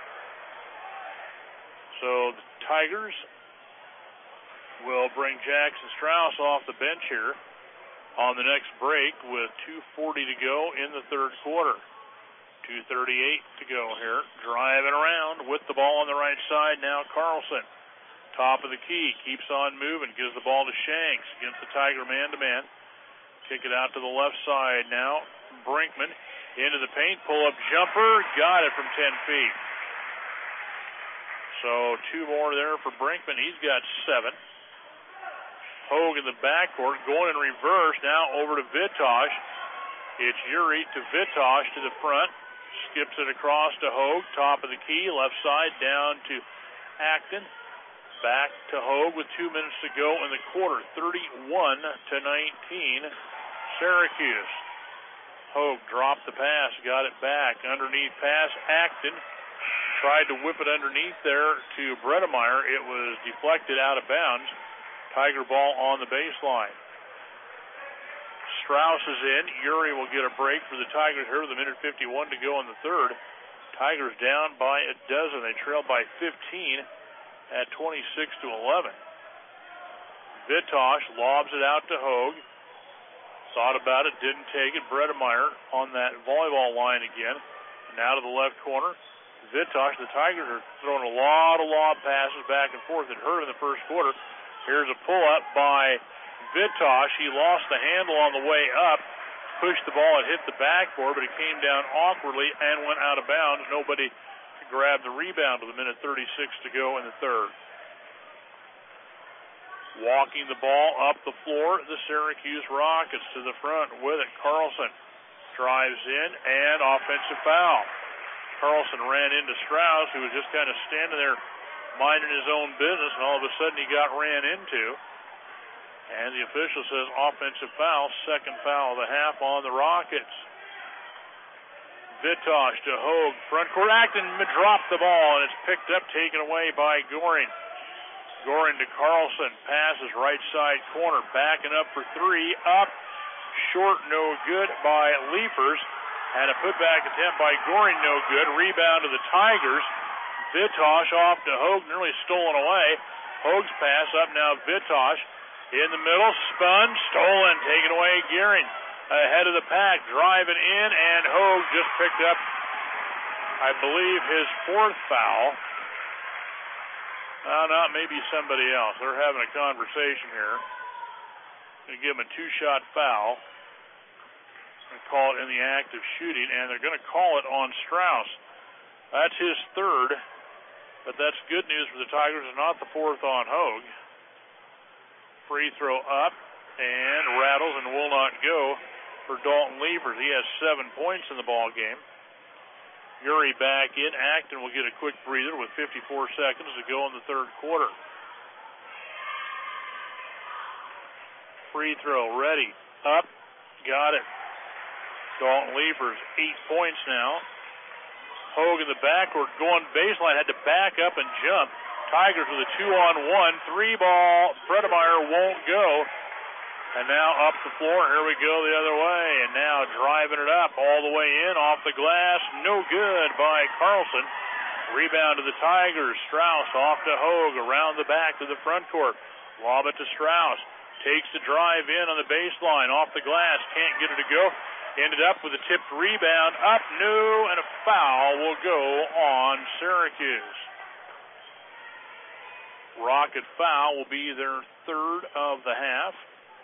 So the Tigers will bring Jackson Strauss off the bench here on the next break with 2:40 to go in the third quarter. 2:38 to go here. Driving around with the ball on the right side. Now Carlson, top of the key, keeps on moving, gives the ball to Shanks against the Tiger man-to-man. Kick it out to the left side now. Brinkman into the paint, pull-up jumper, got it from 10 feet. So two more there for Brinkman. He's got 7. Hogue in the backcourt, going in reverse now over to Vitosh. It's Uri to Vitosh to the front. Skips it across to Hogue, top of the key, left side down to Acton. Back to Hogue with 2 minutes to go in the quarter. 31-19, Syracuse. Hogue dropped the pass, got it back. Underneath pass, Acton tried to whip it underneath there to Bredemeyer. It was deflected out of bounds. Tiger ball on the baseline. Strauss is in. Uri will get a break for the Tigers here with 1:51 to go in the third. Tigers down by a dozen. They trail by 15 at 26-11. Vitosh lobs it out to Hogue. Thought about it, didn't take it. Bredemeyer on that volleyball line again. Now to the left corner. Vitosh, the Tigers are throwing a lot of lob passes back and forth. It hurt in the first quarter. Here's a pull-up by Vitosh. He lost the handle on the way up. Pushed the ball, it hit the backboard, but it came down awkwardly and went out of bounds. Nobody could grab the rebound with 1:36 to go in the third. Walking the ball up the floor, the Syracuse Rockets to the front with it. Carlson drives in and offensive foul. Carlson ran into Strauss, who was just kind of standing there minding his own business, and all of a sudden he got ran into. And the official says offensive foul, second foul of the half on the Rockets. Vitosh to Hogue, front court. Acton dropped the ball, and it's picked up, taken away by Goring. Goring to Carlson, passes right side corner, backing up for three, up, short, no good by Leafers. And a putback attempt by Goring, no good. Rebound to the Tigers. Vitosh off to Hogue, nearly stolen away. Hogue's pass up now, Vitosh. In the middle, spun, stolen, taken away, Gearing. Ahead of the pack, driving in, and Hogue just picked up, I believe, his fourth foul. Not maybe somebody else. They're having a conversation here. Going to give him a two-shot foul. Going to call it in the act of shooting, and they're going to call it on Strauss. That's his third, but that's good news for the Tigers and not the fourth on Hogue. Free throw up and rattles and will not go for Dalton Leafers. He has 7 points in the ball game. Uri back in. Acton will get a quick breather with 54 seconds to go in the third quarter. Free throw ready. Up. Got it. Dalton Leafers, 8 points now. Hogue in the backcourt going baseline. Had to back up and jump. Tigers with a 2-on-1. 3-ball. Bredemeyer won't go. And now up the floor. Here we go the other way. And now driving it up all the way in. Off the glass. No good by Carlson. Rebound to the Tigers. Strauss off to Hogue. Around the back to the front court. Lob it to Strauss. Takes the drive in on the baseline. Off the glass. Can't get it to go. Ended up with a tipped rebound. Up, no, and a foul will go on Syracuse. Rocket foul will be their third of the half.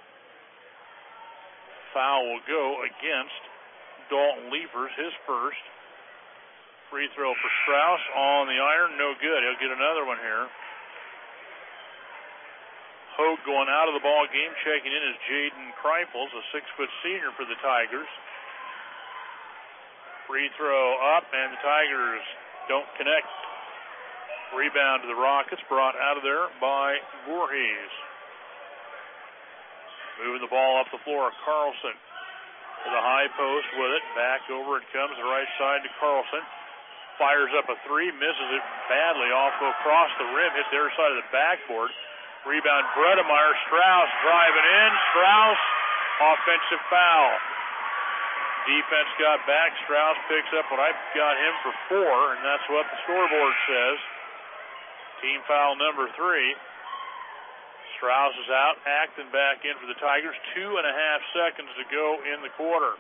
Foul will go against Dalton Leafers, his first. Free throw for Strauss on the iron, no good. He'll get another one here. Hogue going out of the ball game, checking in is Jaden Kreifels, a 6-foot senior for the Tigers. Free throw up, and the Tigers don't connect. Rebound to the Rockets, brought out of there by Voorhees. Moving the ball up the floor, Carlson to the high post with it. Back over it comes, the right side to Carlson. Fires up a three, misses it badly off across the rim, hit their side of the backboard. Rebound, Bredemeyer. Strauss driving in. Strauss, offensive foul. Defense got back. Strauss picks up what I've got him for 4, and that's what the scoreboard says. Team foul number 3. Strauss is out. Acton back in for the Tigers. 2.5 seconds to go in the quarter.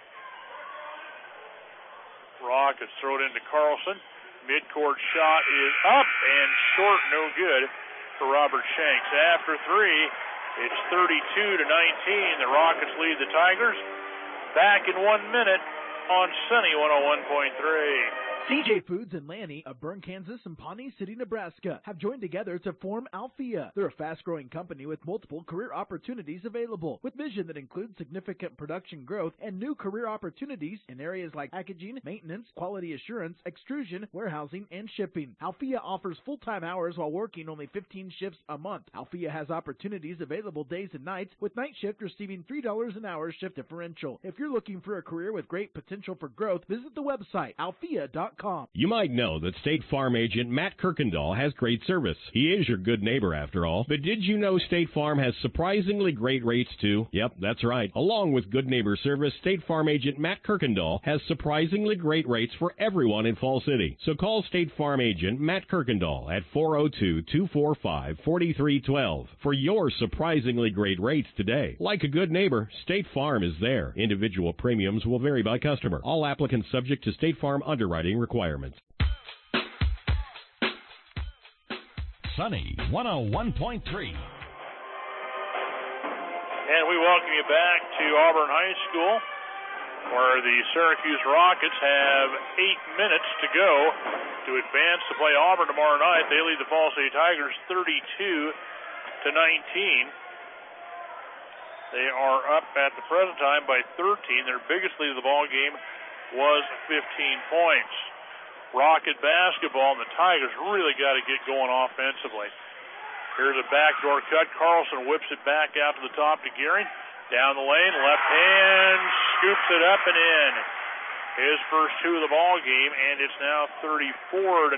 Rockets throw it into Carlson. Midcourt shot is up and short, no good for Robert Shanks. After 3, it's 32-19. The Rockets lead the Tigers. Back in 1 minute on Sunny 101.3. CJ Foods and Lanny of Bern, Kansas and Pawnee City, Nebraska have joined together to form Althea. They're a fast-growing company with multiple career opportunities available, with vision that includes significant production growth and new career opportunities in areas like packaging, maintenance, quality assurance, extrusion, warehousing, and shipping. Althea offers full-time hours while working only 15 shifts a month. Althea has opportunities available days and nights, with night shift receiving $3 an hour shift differential. If you're looking for a career with great potential for growth, visit the website althea.com. StateFarm.com. You might know that State Farm agent Matt Kirkendall has great service. He is your good neighbor after all. But did you know State Farm has surprisingly great rates too? Yep, that's right. Along with good neighbor service, State Farm agent Matt Kirkendall has surprisingly great rates for everyone in Fall City. So call State Farm agent Matt Kirkendall at 402-245-4312 for your surprisingly great rates today. Like a good neighbor, State Farm is there. Individual premiums will vary by customer. All applicants subject to State Farm underwriting requirements. Sunny 101.3. And we welcome you back to Auburn High School, where the Syracuse Rockets have 8 minutes to go to advance to play Auburn tomorrow night. They lead the Fall City Tigers 32-19. They are up at the present time by 13. Their biggest lead of the ball game was 15 points. Rocket basketball, and the Tigers really got to get going offensively. Here's a backdoor cut. Carlson whips it back out to the top to Gearing. Down the lane, left hand, scoops it up and in. His first two of the ball game, and it's now 34-19.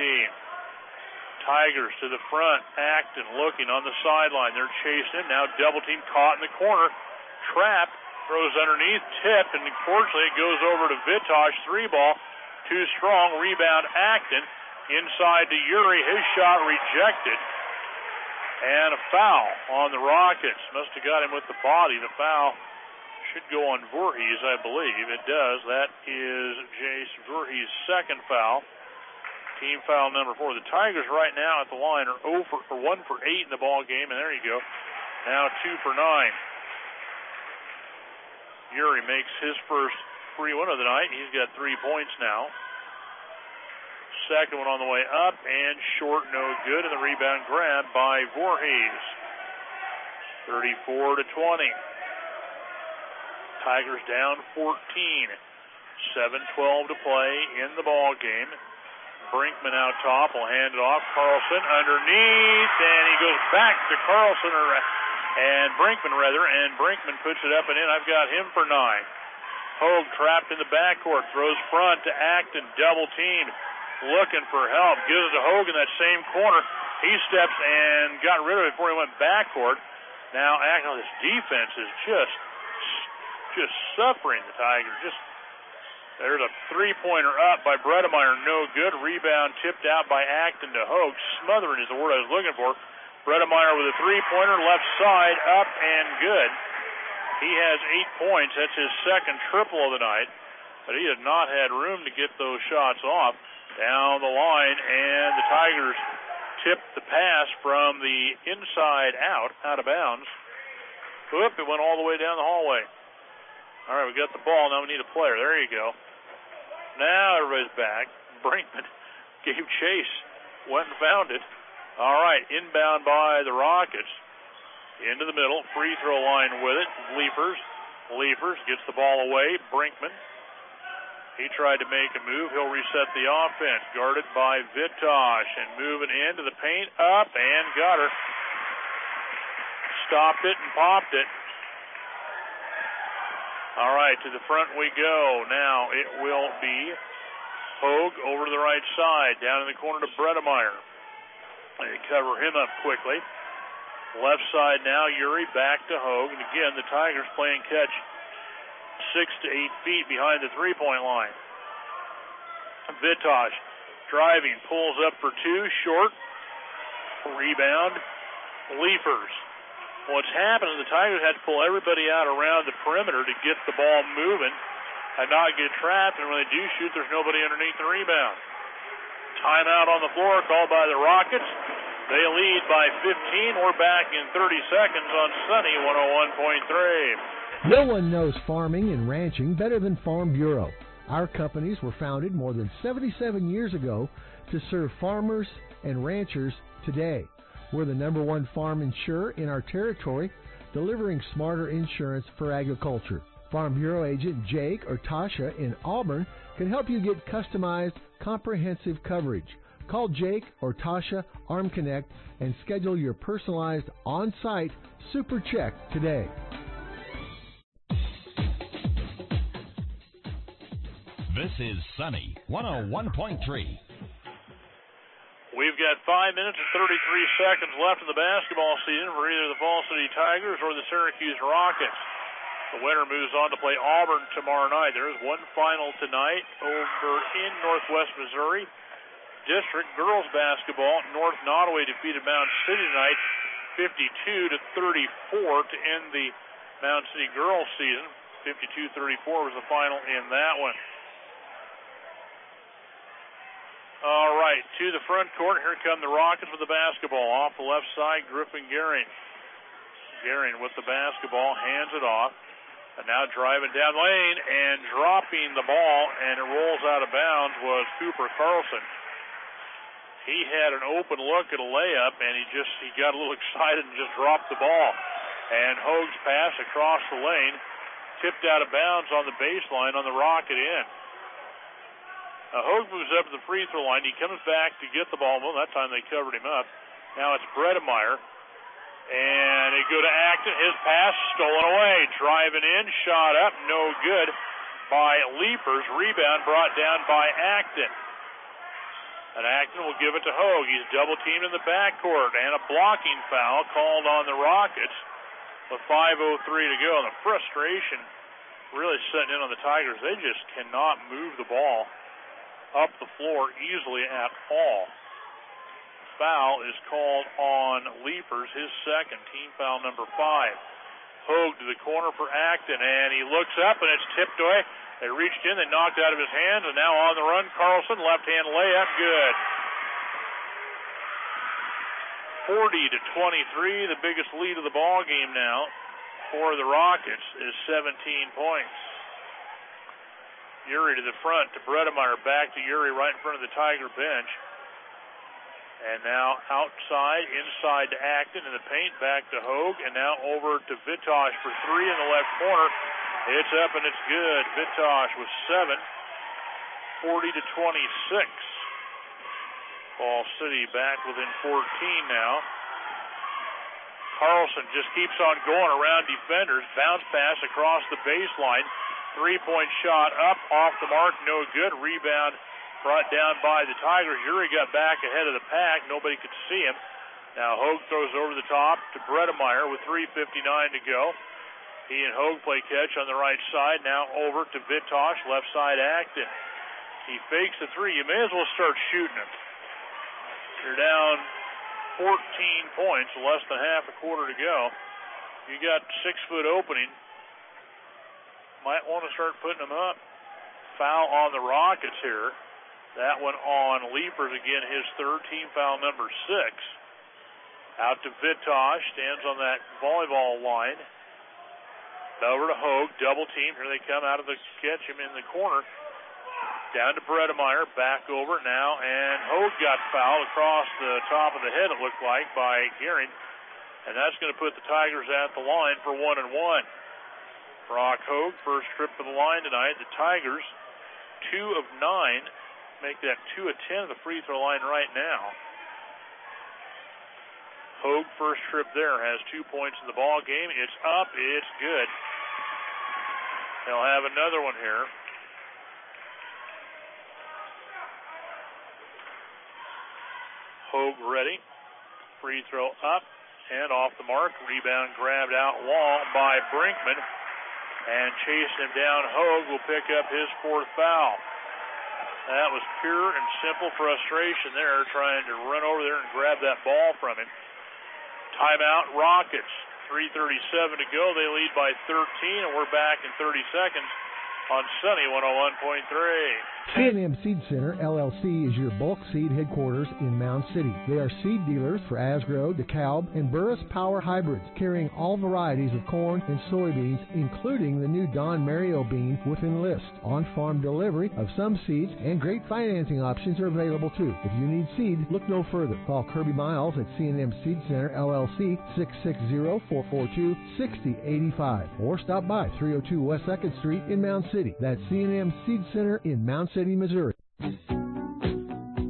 Tigers to the front, Acton looking on the sideline. They're chasing, now double team caught in the corner. Trap, throws underneath, tip, and unfortunately it goes over to Vitosh. 3-ball, too strong, rebound Acton. Inside to Uri, his shot rejected. And a foul on the Rockets. Must have got him with the body. The foul should go on Voorhees, I believe. It does. That is Jace Voorhees' second foul. Team foul number 4. The Tigers right now at the line are 1 for 8 in the ball game, and there you go. Now 2 for 9. Uri makes his first free one of the night. He's got 3 points now. Second one on the way up, and short, no good, and the rebound grabbed by Voorhees. 34-20. Tigers down 14. 7:12 to play in the ball game. Brinkman out top will hand it off. Carlson underneath, and he goes back to Carlson, and Brinkman puts it up and in. I've got him for 9. Hogue trapped in the backcourt, throws front to Acton, double teamed. Looking for help, gives it to Hogue in that same corner. He steps and got rid of it before he went backcourt. Now Acton, this defense is just suffering the Tigers. There's a 3-pointer up by Bredemeyer, no good. Rebound tipped out by Acton to Hogue. Smothering is the word I was looking for. Bredemeyer with a 3-pointer, left side, up and good. He has 8 points. That's his second triple of the night. But he had not had room to get those shots off. Down the line, and the Tigers tipped the pass from the inside out of bounds. Whoop, it went all the way down the hallway. All right, we got the ball. Now we need a player. There you go. Now everybody's back. Brinkman gave chase, went and found it. All right, inbound by the Rockets. Into the middle, free throw line with it. Leafers gets the ball away. Brinkman. He tried to make a move. He'll reset the offense. Guarded by Vitosh. And moving into the paint. Up and got her. Stopped it and popped it. All right, to the front we go. Now it will be Hogue over to the right side. Down in the corner to Bredemeyer. They cover him up quickly. Left side now, Uri back to Hogue. And again, the Tigers playing catch 6 to 8 feet behind the three-point line. Vitosh driving, pulls up for 2, short. Rebound, Leafers. What's happened is the Tigers had to pull everybody out around the perimeter to get the ball moving and not get trapped, and when they do shoot, there's nobody underneath the rebound. Timeout on the floor called by the Rockets. They lead by 15. We're back in 30 seconds on Sunny 101.3. No one knows farming and ranching better than Farm Bureau. Our companies were founded more than 77 years ago to serve farmers and ranchers today. We're the #1 farm insurer in our territory, delivering smarter insurance for agriculture. Farm Bureau agent Jake or Tasha in Auburn can help you get customized, comprehensive coverage. Call Jake or Tasha Arm Connect and schedule your personalized on-site super check today. This is Sunny 101.3. We've got 5 minutes and 33 seconds left in the basketball season for either the Fall City Tigers or the Syracuse Rockets. The winner moves on to play Auburn tomorrow night. There is one final tonight over in Northwest Missouri District. Girls basketball, North Nottoway defeated Mound City tonight 52-34 to end the Mound City girls season. 52-34 was the final in that one. All right, to the front court. Here come the Rockets with the basketball. Off the left side, Griffin Gehring. Gehring with the basketball, hands it off. And now driving down lane and dropping the ball, and it rolls out of bounds, was Cooper Carlson. He had an open look at a layup, and he got a little excited and just dropped the ball. And Hoag's pass across the lane, tipped out of bounds on the baseline on the Rocket end. Hoag moves up to the free throw line. He comes back to get the ball. Well, that time they covered him up. Now it's Bredemeyer. And they go to Acton. His pass stolen away. Driving in, shot up, no good by Leapers. Rebound brought down by Acton. And Acton will give it to Hoag. He's double-teamed in the backcourt. And a blocking foul called on the Rockets with 5:03 to go. And the frustration really setting in on the Tigers. They just cannot move the ball up the floor easily at all. Foul is called on Leapers, his second, team foul number 5. Hoag to the corner for Acton, and he looks up, and it's tipped away. They reached in, they knocked out of his hands, and now on the run, Carlson, left-hand layup, good. 40-23, the biggest lead of the ball game now for the Rockets is 17 points. Urey to the front to Bredemeyer, back to Urey right in front of the Tiger bench. And now outside, inside to Acton in the paint, back to Hoag, and now over to Vitosh for 3 in the left corner. It's up and it's good. Vitosh with 7, 40-26. Ball City back within 14 now. Carlson just keeps on going around defenders. Bounce pass across the baseline. 3-point shot up, off the mark, no good. Rebound brought down by the Tigers. Urey got back ahead of the pack. Nobody could see him. Now Hoag throws over the top to Bredemeyer with 3:59 to go. He and Hoag play catch on the right side. Now over to Vitosh, left side Acton. He fakes the 3. You may as well start shooting it. You're down 14 points, less than half a quarter to go. You got 6-foot opening. Might want to start putting them up. Foul on the Rockets here. That one on Leapers again, his third, team foul number 6. Out to Vitosh, stands on that volleyball line. Over to Hoag, double team. Here they come out of the catch him in the corner. Down to Bredemeyer, back over now, and Hoag got fouled across the top of the head, it looked like, by Gehring. And that's going to put the Tigers at the line for 1-1. Brock Hoag, first trip to the line tonight. The Tigers, 2 of 9. Make that 2 of 10 at the free throw line right now. Hoag, first trip there, has 2 points in the ball game. It's up, it's good. They'll have another one here. Hoag ready. Free throw up and off the mark. Rebound grabbed out wall by Brinkman. And chasing him down, Hoag will pick up his 4th foul. That was pure and simple frustration there, trying to run over there and grab that ball from him. Timeout, Rockets. 3:37 to go. They lead by 13, and we're back in 30 seconds on Sunny 101.3. C&M Seed Center, LLC, is your bulk seed headquarters in Mound City. They are seed dealers for Asgrow, DeKalb, and Burris Power hybrids, carrying all varieties of corn and soybeans, including the new Don Mario bean with Enlist. On-farm delivery of some seeds and great financing options are available too. If you need seed, look no further. Call Kirby Miles at C&M Seed Center, LLC, 660-442-6085, or stop by 302 West 2nd Street in Mound City. That's C&M Seed Center in Mound City, Missouri.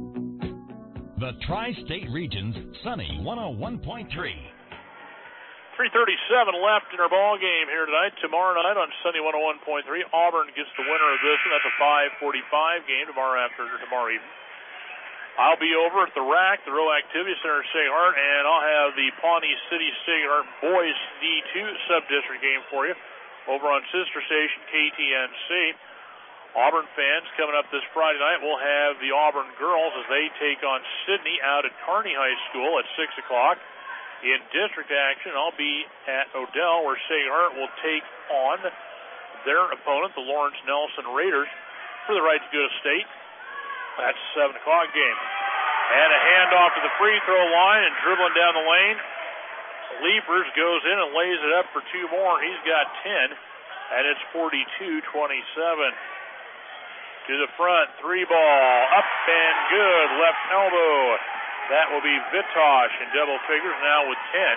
The Tri-State Region's Sunny 101.3. 3:37 left in our ball game here tonight. Tomorrow night on Sunny 101.3, Auburn gets the winner of this one. That's a 5:45 game tomorrow evening. I'll be over at the RAC, the Row Activity Center in Sacred Heart, and I'll have the Pawnee City Sacred Heart Boys D2 sub-district game for you over on sister station KTNC. Auburn fans coming up this Friday night. We'll have the Auburn girls as they take on Sidney out at Kearney High School at 6 o'clock. In district action, I'll be at Odell, where Sacred Heart will take on their opponent, the Lawrence Nelson Raiders, for the right to go to state. That's a 7 o'clock game. And a handoff to the free throw line and dribbling down the lane. Leapers goes in and lays it up for two more. He's got 10, and it's 42-27. To the front, three ball, up and good, left elbow. That will be Vitosh in double figures now with 10.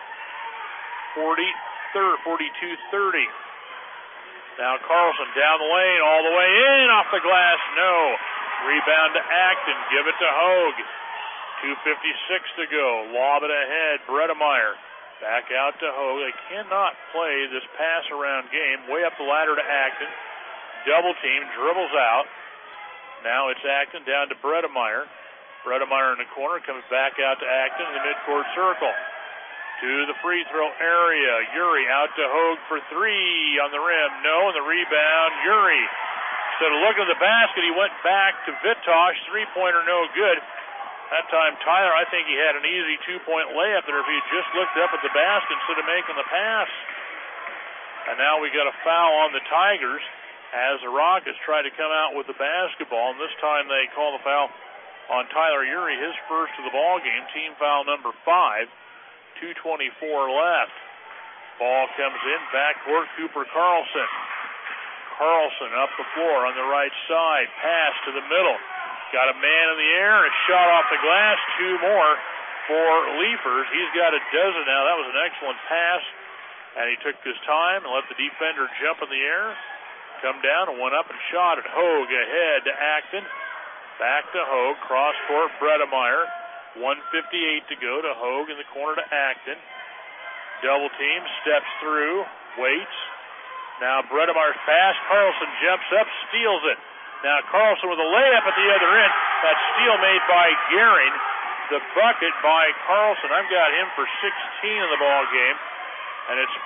42-30. Now Carlson down the lane, all the way in, off the glass, no. Rebound to Acton, give it to Hogue. 2:56 to go, lob it ahead, Bredemeyer. Back out to Hogue. They cannot play this pass-around game. Way up the ladder to Acton. Double team, dribbles out. Now it's Acton down to Bredemeyer. Bredemeyer in the corner, comes back out to Acton in the midcourt circle. To the free throw area. Uri out to Hogue for three on the rim. No, and the rebound, Uri. Instead of looking at the basket, he went back to Vitosh. Three-pointer no good. That time, Tyler, I think he had an easy two-point layup there if he had just looked up at the basket instead of making the pass. And now we got a foul on the Tigers as the Rockets try to come out with the basketball. And this time they call the foul on Tyler Uri, his first of the ball game. Team foul number 5. 2:24 left. Ball comes in, backcourt, Cooper Carlson. Carlson up the floor on the right side. Pass to the middle. Got a man in the air, a shot off the glass. Two more for Leafers. He's got a dozen now. That was an excellent pass. And he took his time and let the defender jump in the air. Come down and went up and shot it. Hogue ahead to Acton. Back to Hogue. Cross court, Bredemeyer. 1:58 to go to Hogue in the corner to Acton. Double team, steps through, waits. Now Bredemeyer's pass. Carlson jumps up, steals it. Now Carlson with a layup at the other end. That steal made by Gehring. The bucket by Carlson. I've got him for 16 in the ball game. And it's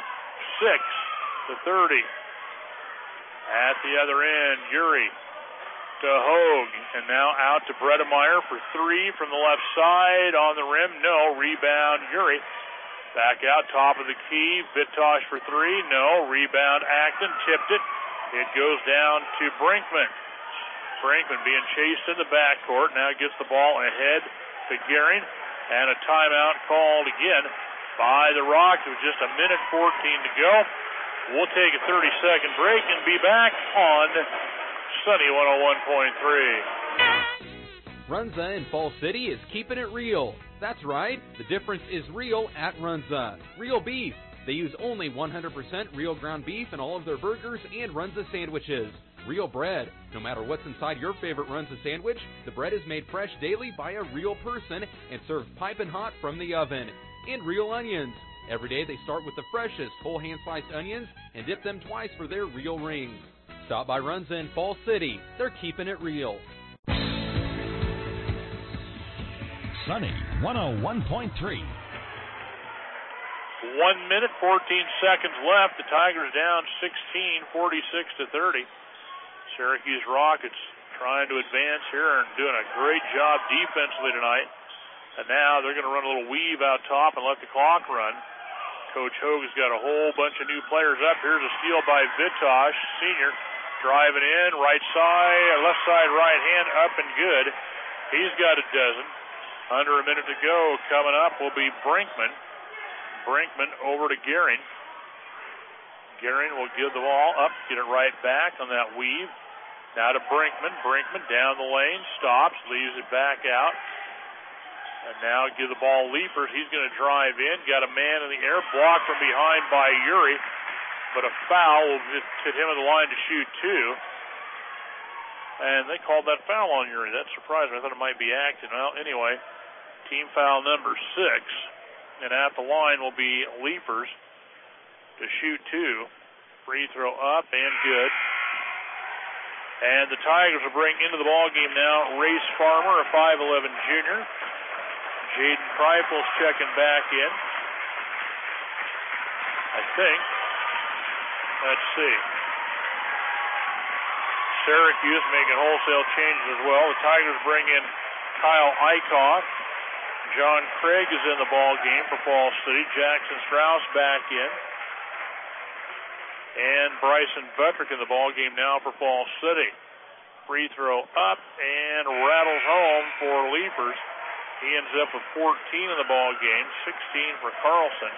46-30. At the other end, Uri to Hogue, and now out to Bredemeyer for three from the left side on the rim. No, rebound Uri. Back out, top of the key. Vitosh for three. No, rebound Acton, tipped it. It goes down to Brinkman. Brinkman being chased in the backcourt. Now gets the ball ahead to Gehring, and a timeout called again by the Rocks with just a minute 14 to go. We'll take a 30-second break and be back on Sunny 101.3. Runza in Fall City is keeping it real. That's right, the difference is real at Runza. Real beef. They use only 100% real ground beef in all of their burgers and Runza sandwiches. Real bread. No matter what's inside your favorite Runza sandwich, the bread is made fresh daily by a real person and served piping hot from the oven. And real onions. Every day they start with the freshest whole hand-sliced onions and dip them twice for their real rings. Stop by Runza in Fall City. They're keeping it real. Sunny 101.3. 1 minute, 14 seconds left. The Tigers down 16, 46-30. Syracuse Rockets trying to advance here and doing a great job defensively tonight. And now they're going to run a little weave out top and let the clock run. Coach Hogue's got a whole bunch of new players up. Here's a steal by Vitosh, senior, driving in, right side, left side, right hand, up and good. He's got a dozen. Under a minute to go. Coming up will be Brinkman. Brinkman over to Gehring. Gehring will give the ball up, get it right back on that weave. Now to Brinkman. Brinkman down the lane, stops, leaves it back out. And now give the ball Leapers. He's going to drive in. Got a man in the air, blocked from behind by Uri. But a foul will hit him on the line to shoot two. And they called that foul on Uri. That surprised me. I thought it might be Acton. Well, anyway, team foul number 6. And at the line will be Leapers to shoot 2. Free throw up and good. And the Tigers will bring into the ball game now Race Farmer, a 5'11 junior. Jaden Kreipel's checking back in, I think. Let's see. Syracuse making wholesale changes as well. The Tigers bring in Kyle Eichhoff. John Craig is in the ball game for Falls City. Jackson Strauss back in. And Bryson Buttrick in the ball game now for Falls City. Free throw up and rattles home for Leapers. He ends up with 14 in the ball game, 16 for Carlson.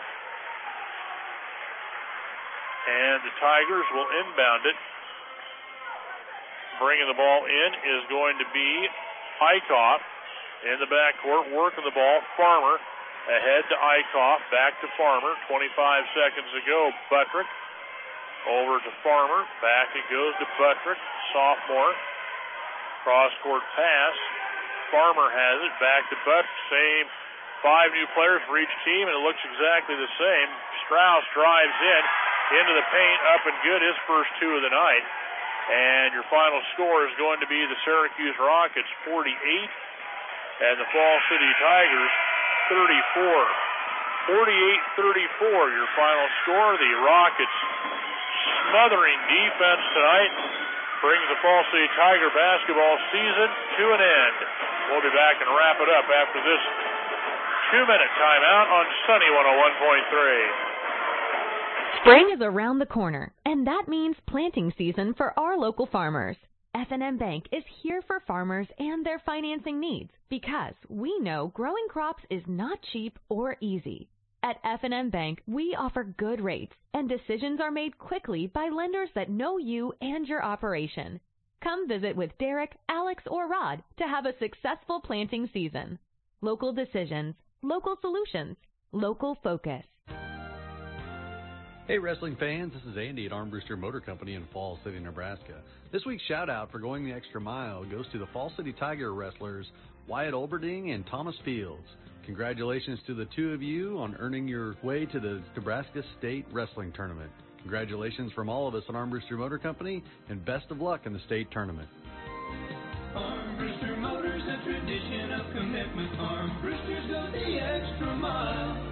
And the Tigers will inbound it. Bringing the ball in is going to be Eichhoff in the backcourt, working the ball. Farmer ahead to Eichhoff, back to Farmer. 25 seconds to go. Buttrick over to Farmer. Back it goes to Buttrick, sophomore. Cross-court pass. Farmer has it. Back to Buttrick. Same 5 new players for each team, and it looks exactly the same. Strauss drives into the paint, up and good, his first 2 of the night. And your final score is going to be the Syracuse Rockets 48 and the Falls City Tigers 34. 48-34, your final score. The Rockets smothering defense tonight brings the Falls City Tiger basketball season to an end. We'll be back and wrap it up after this 2-minute timeout on Sunny 101.3. Spring is around the corner, and that means planting season for our local farmers. F&M Bank is here for farmers and their financing needs because we know growing crops is not cheap or easy. At F&M Bank, we offer good rates, and decisions are made quickly by lenders that know you and your operation. Come visit with Derek, Alex, or Rod to have a successful planting season. Local decisions, local solutions, local focus. Hey wrestling fans, this is Andy at Armbruster Motor Company in Falls City, Nebraska. This week's shout out for going the extra mile goes to the Falls City Tiger wrestlers Wyatt Olberding and Thomas Fields. Congratulations to the 2 of you on earning your way to the Nebraska State Wrestling Tournament. Congratulations from all of us at Armbruster Motor Company, and best of luck in the state tournament. Armbruster Motors, a tradition of commitment. Armbruster's go the extra mile.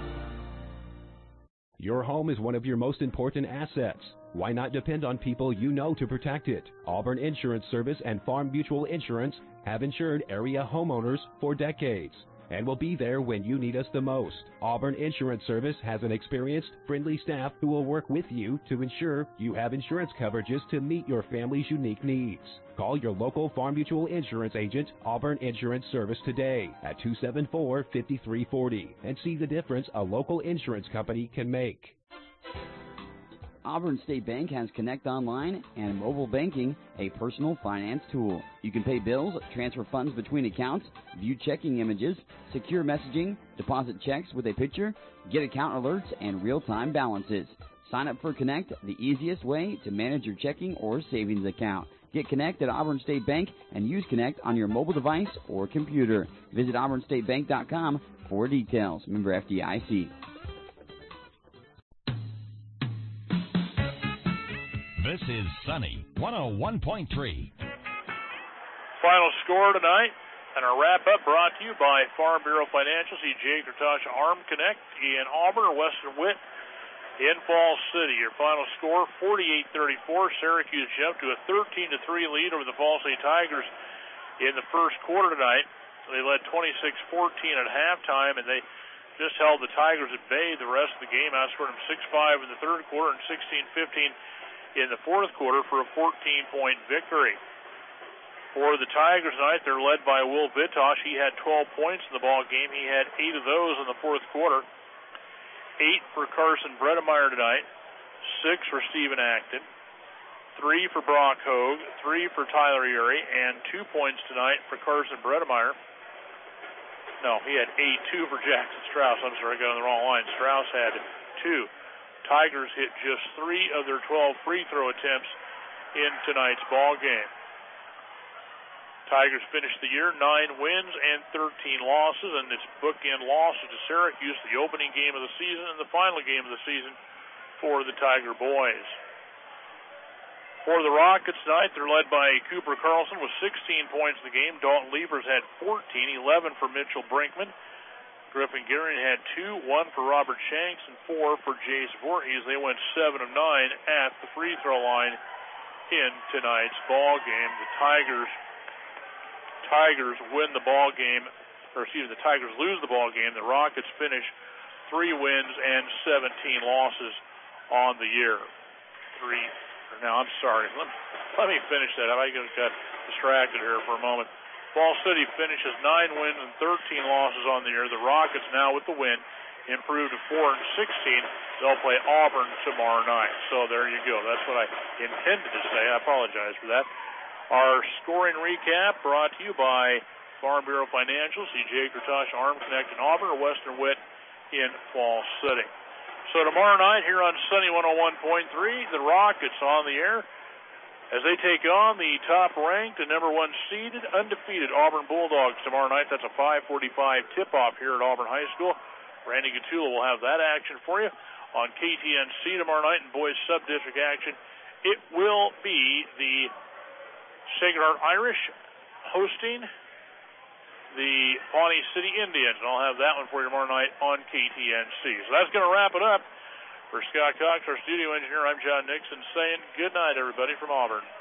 Your home is one of your most important assets. Why not depend on people you know to protect it? Auburn Insurance Service and Farm Mutual Insurance have insured area homeowners for decades and will be there when you need us the most. Auburn Insurance Service has an experienced, friendly staff who will work with you to ensure you have insurance coverages to meet your family's unique needs. Call your local Farm Mutual Insurance agent, Auburn Insurance Service, today at 274-5340 and see the difference a local insurance company can make. Auburn State Bank has Connect Online and mobile banking, a personal finance tool. You can pay bills, transfer funds between accounts, view checking images, secure messaging, deposit checks with a picture, get account alerts, and real-time balances. Sign up for Connect, the easiest way to manage your checking or savings account. Get Connect at Auburn State Bank and use Connect on your mobile device or computer. Visit auburnstatebank.com for details. Member FDIC. This is Sunny 101.3. Final score tonight and our wrap-up brought to you by Farm Bureau Financial. See Jake Natasha Arm Connect in Auburn or Western Witt in Falls City. Your final score, 48-34. Syracuse jumped to a 13-3 lead over the Falls City Tigers in the first quarter tonight. They led 26-14 at halftime, and they just held the Tigers at bay the rest of the game. Outscored them 6-5 in the third quarter and 16-15 in the fourth quarter for a 14-point victory. For the Tigers tonight, they're led by Will Vitosh. He had 12 points in the ball game. He had 8 of those in the fourth quarter. 8 for Carson Bredemeyer tonight. 6 for Stephen Acton. 3 for Brock Hogue. 3 for Tyler Urey. And 2 points tonight for Carson Bredemeyer. No, he had 8. 2 for Jackson Strauss. I'm sorry, I got on the wrong line. Strauss had 2. Tigers hit just 3 of their 12 free throw attempts in tonight's ball game. Tigers finished the year 9 wins and 13 losses, and its bookend losses to Syracuse, the opening game of the season and the final game of the season for the Tiger boys. For the Rockets tonight, they're led by Cooper Carlson with 16 points in the game. Dalton Levers had 14, 11 for Mitchell Brinkman. Griffin Gearing had 2, 1 for Robert Shanks, and 4 for Jace Voorhees. They went 7 of 9 at the free throw line in tonight's ball game. The Tigers win the ball game, the Tigers lose the ball game. The Rockets finish 3 wins and 17 losses on the year. Now, I'm sorry. Let me finish that. I got distracted here for a moment. Fall City finishes 9 wins and 13 losses on the year. The Rockets now with the win improved to 4-16. They'll play Auburn tomorrow night. So there you go. That's what I intended to say. I apologize for that. Our scoring recap brought to you by Farm Bureau Financial, CJ Kurtosh, Arm Connect in Auburn, or Western Witt in Fall City. So tomorrow night here on Sunny 101.3, the Rockets on the air as they take on the top-ranked and number 1 seeded, undefeated Auburn Bulldogs tomorrow night. That's a 5:45 tip-off here at Auburn High School. Randy Gatula will have that action for you on KTNC tomorrow night in boys sub-district action. It will be the Sacred Heart Irish hosting the Pawnee City Indians, and I'll have that one for you tomorrow night on KTNC. So that's going to wrap it up. For Scott Cox, our studio engineer, I'm John Nixon saying good night, everybody, from Auburn.